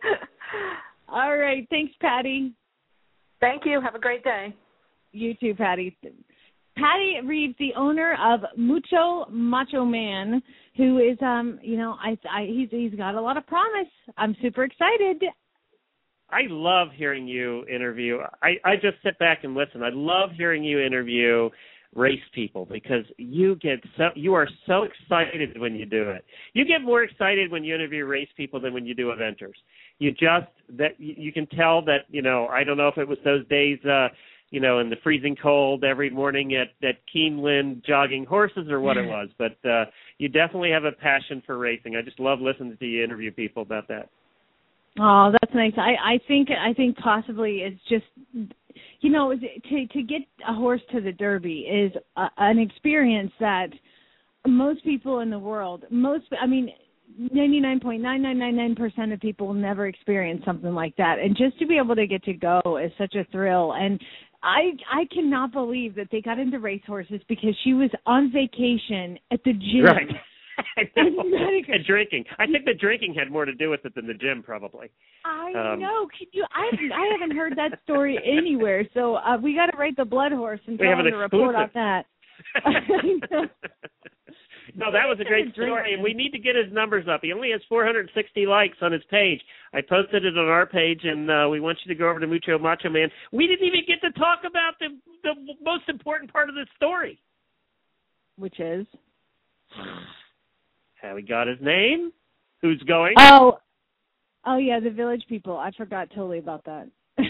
All right. Thanks, Patty. Thank you. Have a great day. You too, Patty. Patty Reeves, the owner of Mucho Macho Man, who is, um, you know, I, I, he's he's got a lot of promise. I'm super excited. I love hearing you interview. I, I just sit back and listen. I love hearing you interview race people because you get so you are so excited when you do it. You get more excited when you interview race people than when you do eventers. You just that you can tell that you know. I don't know if it was those days. Uh, you know, in the freezing cold every morning at, at Keeneland jogging horses or what it was. But uh, you definitely have a passion for racing. I just love listening to you interview people about that. Oh, that's nice. I, I think I think possibly it's just, you know, to to get a horse to the Derby is a, an experience that most people in the world, most, I mean, ninety-nine point nine nine nine nine percent of people will never experience something like that. And just to be able to get to go is such a thrill. And I I cannot believe that they got into racehorses because she was on vacation at the gym. Right. I know. And drinking. I think the drinking had more to do with it than the gym, probably. I Um, know. Can you? I I haven't heard that story anywhere. So uh, we got to write the Blood Horse and We tell have him an to report on exclusive. that. No, that was a great story, and we need to get his numbers up. He only has four hundred sixty likes on his page. I posted it on our page, and uh, we want you to go over to Mucho Macho Man. We didn't even get to talk about the the most important part of the story. Which is? How he got his name? Who's going? Oh, oh yeah, the Village People. I forgot totally about that.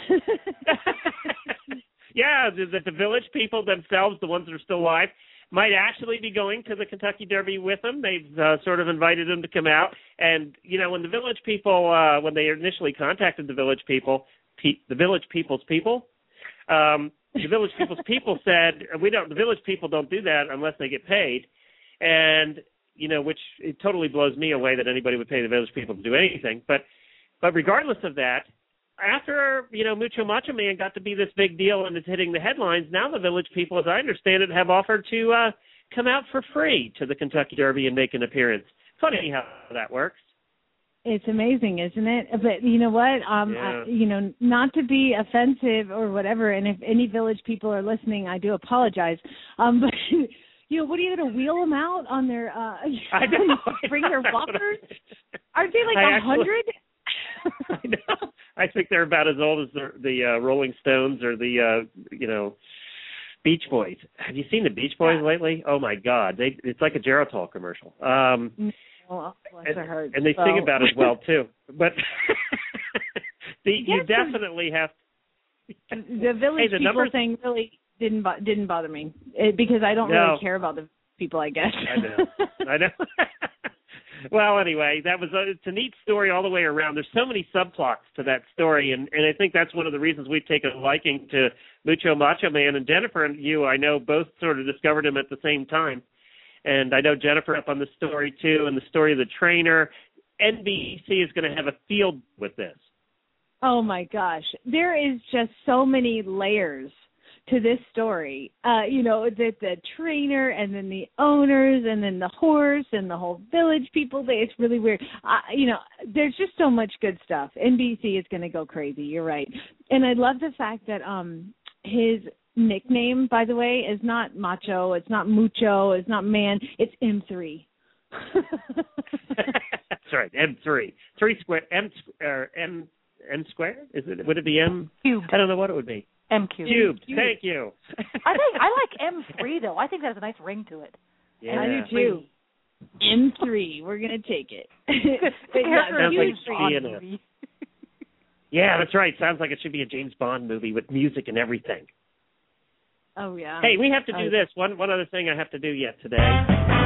Yeah, that the Village People themselves, the ones that are still alive, might actually be going to the Kentucky Derby with them. They've uh, sort of invited them to come out. And, you know, when the Village People, uh, when they initially contacted the Village People, pe- the Village People's people, um, the Village People's people said, we don't, the Village People don't do that unless they get paid. And, you know, which it totally blows me away that anybody would pay the Village People to do anything. But, but regardless of that, after, you know, Mucho Macho Man got to be this big deal and is hitting the headlines, now the Village People, as I understand it, have offered to uh, come out for free to the Kentucky Derby and make an appearance. Funny how that works. It's amazing, isn't it? But you know what? Um, Yeah. I, you know, not to be offensive or whatever, and if any Village People are listening, I do apologize. Um, but, you know, what are you going to wheel them out on their, uh, I know, bring their walkers? Aren't they like I a hundred? I know. I think they're about as old as the, the uh, Rolling Stones or the, uh, you know, Beach Boys. Have you seen the Beach Boys Yeah. lately? Oh, my God. They It's like a Geritol commercial. Um, Well, bless and, her heart. and they so. sing about it well, too. But the, you Yes, definitely have the Village Hey, the People numbers- thing really didn't bo- didn't bother me it, because I don't No. really care about the people, I guess. I know. I know. Well, anyway, that was a, it's a neat story all the way around. There's so many subplots to that story, and, and I think that's one of the reasons we've taken a liking to Mucho Macho Man. And Jennifer and you, I know, both sort of discovered him at the same time. And I know Jennifer up on the story, too, and the story of the trainer. N B C is going to have a field with this. Oh my gosh, there is just so many layers to this story. Uh, you know, the the trainer and then the owners and then the horse and the whole Village People. It's really weird. Uh, you know, there's just so much good stuff. N B C is going to go crazy. You're right. And I love the fact that um his nickname, by the way, is not Macho. It's not Mucho. It's not Man. It's M three. That's right, M three. Three square, M, or M, M squared? Is it, would it be M? Cubed. I don't know what it would be. M cubed. Cubed. Thank you. I think I like M three though. I think that has a nice ring to it. Yeah. I do too. M three. We're gonna take it. But yeah, Sounds huge like fan. G in it. Yeah, that's right. Sounds like it should be a James Bond movie with music and everything. Oh yeah. Hey, we have to do Oh. this. One one other thing I have to do yet today.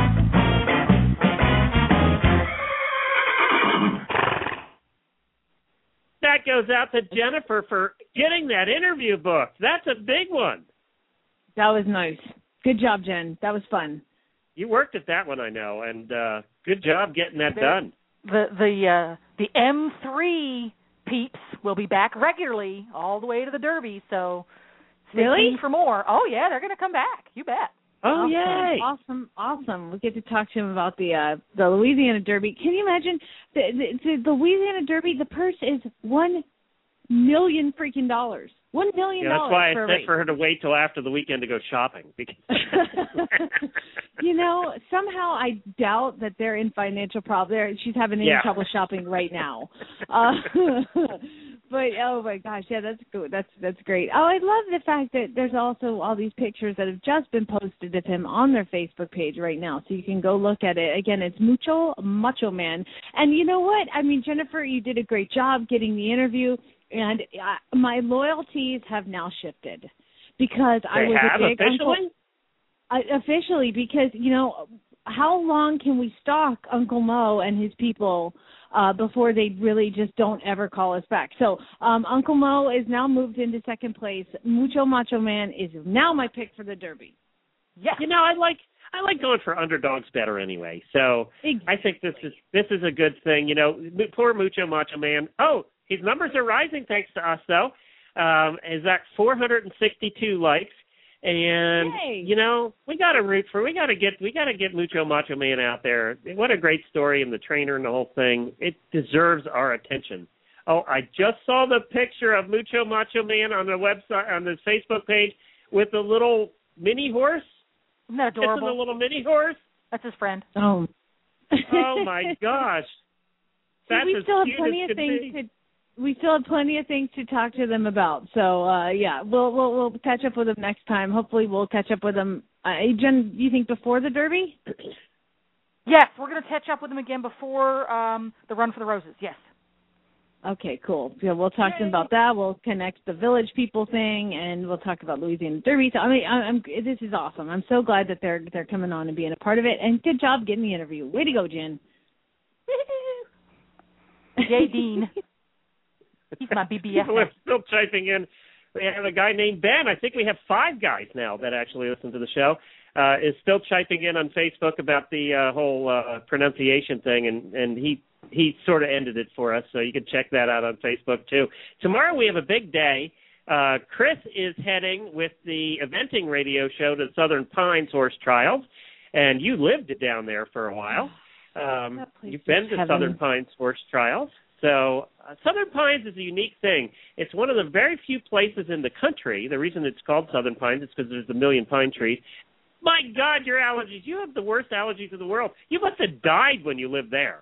That goes out to Jennifer for getting that interview booked. That's a big one. That was nice. Good job, Jen. That was fun. You worked at that one, I know, and uh, good job getting that The- done. The the uh, the M three peeps will be back regularly all the way to the Derby. So stay Really? tuned for more. Oh yeah, they're going to come back. You bet. Oh, awesome, yay. Awesome, awesome. We get to talk to him about the uh, the Louisiana Derby. Can you imagine the, the, the Louisiana Derby? The purse is one million freaking dollars. One million Yeah, that's dollars why I for a said race. for her to wait till after the weekend to go shopping. Because You know, somehow I doubt that they're in financial problems. She's having any Yeah. trouble shopping right now. Uh, but oh my gosh, yeah, that's good. That's that's great. Oh, I love the fact that there's also all these pictures that have just been posted of him on their Facebook page right now, so you can go look at it. Again, it's Mucho Macho Man. And you know what? I mean, Jennifer, you did a great job getting the interview, and uh, my loyalties have now shifted because I they was have a big officially? Uncle, I, officially, because, you know, how long can we stalk Uncle Mo and his people uh, before they really just don't ever call us back? So um, Uncle Mo is now moved into second place. Mucho Macho Man is now my pick for the Derby. Yeah. You know, I like I like going for underdogs better anyway. So I think this is this is a good thing. You know, poor Mucho Macho Man. Oh, his numbers are rising thanks to us, though. Um, is that four hundred sixty-two likes. And Yay. you know, we got to root for. We got to get. We got to get Mucho Macho Man out there. What a great story, and the trainer and the whole thing. It deserves our attention. Oh, I just saw the picture of Mucho Macho Man on the website, on the Facebook page, with the little mini horse. Isn't that adorable? Kissing the little mini horse. That's his friend. Oh. Oh my gosh. That's we as still have cute plenty as of could things be. to. We still have plenty of things to talk to them about. So uh, yeah, we'll we'll we'll catch up with them next time. Hopefully, we'll catch up with them. Uh, Jen, do you think before the Derby? Yes, we're going to catch up with them again before um, the Run for the Roses. Yes. Okay, cool. Yeah, we'll talk Yay. to them about that. We'll connect the Village People thing, and we'll talk about Louisiana Derby. So I mean, I, I'm this is awesome. I'm so glad that they're they're coming on and being a part of it. And good job getting the interview. Way to go, Jen. Yay, Dean. He's my B B F. People are still chiming in. We have a guy named Ben. I think we have five guys now that actually listen to the show. Uh, is still chiming in on Facebook about the uh, whole uh, pronunciation thing, and, and he he sort of ended it for us, so you can check that out on Facebook too. Tomorrow we have a big day. Uh, Chris is heading with the eventing radio show to Southern Pines Horse Trials, and you lived down there for a while. Um, you've been to heaven. Southern Pines Horse Trials. So uh, Southern Pines is a unique thing. It's one of the very few places in the country. The reason it's called Southern Pines is because there's a million pine trees. My God, your allergies. You have the worst allergies in the world. You must have died when you lived there.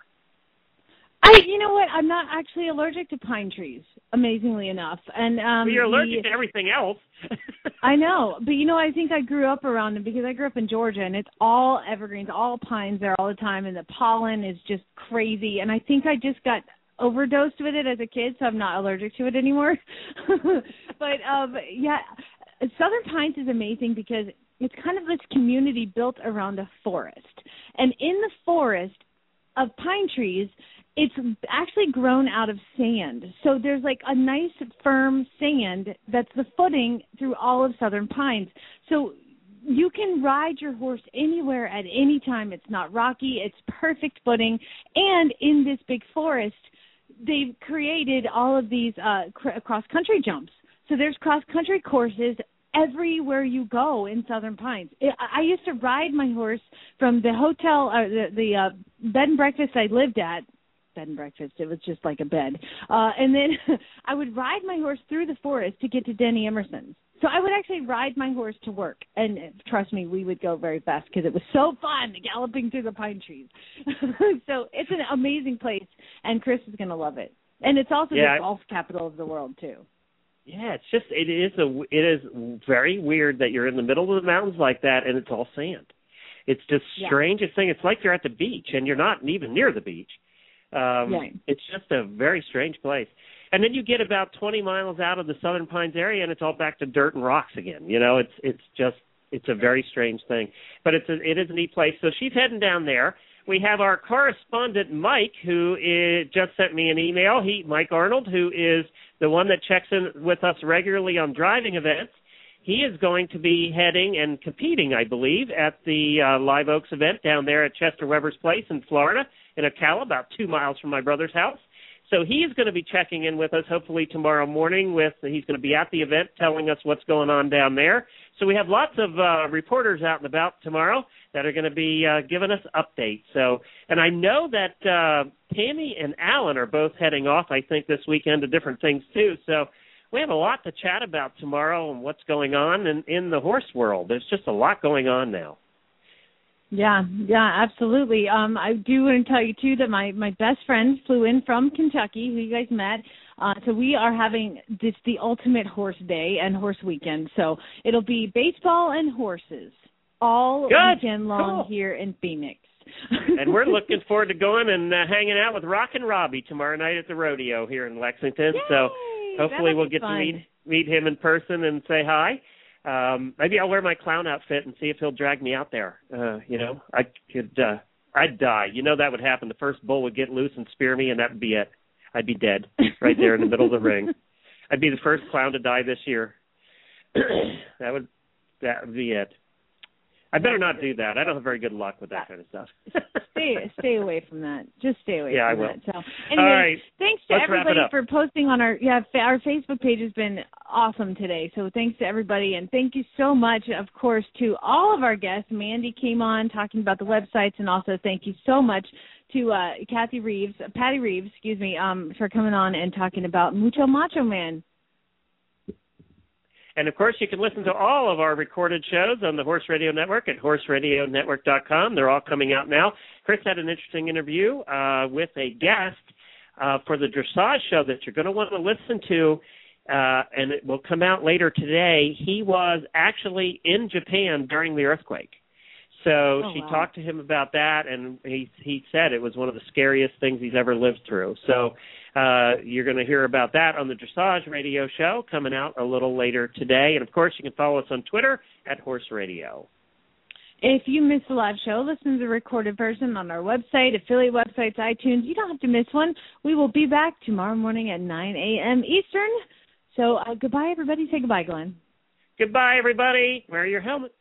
I, you know what? I'm not actually allergic to pine trees, amazingly enough. And um, well, you're allergic the, to everything else. I know, but you know, I think I grew up around them because I grew up in Georgia, and it's all evergreens, all pines there all the time, and the pollen is just crazy. And I think I just got overdosed with it as a kid, so I'm not allergic to it anymore. But um, yeah, Southern Pines is amazing because it's kind of this community built around a forest, and in the forest of pine trees, it's actually grown out of sand. So there's like a nice firm sand that's the footing through all of Southern Pines. So you can ride your horse anywhere at any time. It's not rocky. It's perfect footing. And in this big forest, they've created all of these uh, cr- cross-country jumps. So there's cross-country courses everywhere you go in Southern Pines. I used to ride my horse from the hotel, uh, the, the uh, bed and breakfast I lived at. Bed and breakfast, it was just like a bed. Uh, and then I would ride my horse through the forest to get to Denny Emerson's. So I would actually ride my horse to work. And trust me, we would go very fast because it was so fun galloping through the pine trees. So it's an amazing place, and Chris is going to love it. And it's also yeah, the golf capital of the world, too. Yeah, it's just it is a it is very weird that you're in the middle of the mountains like that and it's all sand. It's just yeah. strangest thing. It's like you're at the beach and you're not even near the beach. Um, yeah. It's just a very strange place. And then you get about twenty miles out of the Southern Pines area and it's all back to dirt and rocks again. You know, it's it's just it's a very strange thing. But it's a, it is a neat place. So she's heading down there. We have our correspondent, Mike, who is, just sent me an email. He, Mike Arnold, who is the one that checks in with us regularly on driving events. He is going to be heading and competing, I believe, at the uh, Live Oaks event down there at Chester Weber's Place in Florida, in Ocala, about two miles from my brother's house. So he's going to be checking in with us hopefully tomorrow morning. With he's going to be at the event telling us what's going on down there. So we have lots of uh, reporters out and about tomorrow that are going to be uh, giving us updates. So, and I know that uh, Tammy and Alan are both heading off, I think, this weekend to different things too. So we have a lot to chat about tomorrow and what's going on in, in the horse world. There's just a lot going on now. Yeah, yeah, absolutely. Um, I do want to tell you, too, that my, my best friend flew in from Kentucky, who you guys met. Uh, so we are having this the ultimate horse day and horse weekend. So it'll be baseball and horses all Good. weekend long Cool. here in Phoenix. And we're looking forward to going and uh, hanging out with Rockin' Robbie tomorrow night at the rodeo here in Lexington. Yay! So hopefully That'll we'll be get fun. to meet meet him in person and say hi. Um, maybe I'll wear my clown outfit and see if he'll drag me out there. Uh, you know, I could, uh, I'd die. You know that would happen. The first bull would get loose and spear me, and that would be it. I'd be dead right there in the middle of the ring. I'd be the first clown to die this year. that would that would be it. I better not do that. I don't have very good luck with that kind of stuff. stay stay away from that. Just stay away yeah, from I will. that. So anyway, All right. thanks to Let's everybody for posting on our yeah our Facebook page has been awesome today. So thanks to everybody, and thank you so much, of course, to all of our guests. Mandy came on talking about the websites, and also thank you so much to uh, Kathy Reeves, Patty Reeves, excuse me, um, for coming on and talking about Mucho Macho Man. And, of course, you can listen to all of our recorded shows on the Horse Radio Network at horse radio network dot com. They're all coming out now. Chris had an interesting interview uh, with a guest uh, for the dressage show that you're going to want to listen to, uh, and it will come out later today. He was actually in Japan during the earthquake. So oh, she wow. talked to him about that, and he he said it was one of the scariest things he's ever lived through. So uh, you're going to hear about that on the Dressage Radio Show coming out a little later today. And, of course, you can follow us on Twitter at Horse Radio. If you missed the live show, listen to the recorded version on our website, affiliate websites, iTunes. You don't have to miss one. We will be back tomorrow morning at nine a.m. Eastern. So uh, goodbye, everybody. Say goodbye, Glenn. Goodbye, everybody. Wear your helmet.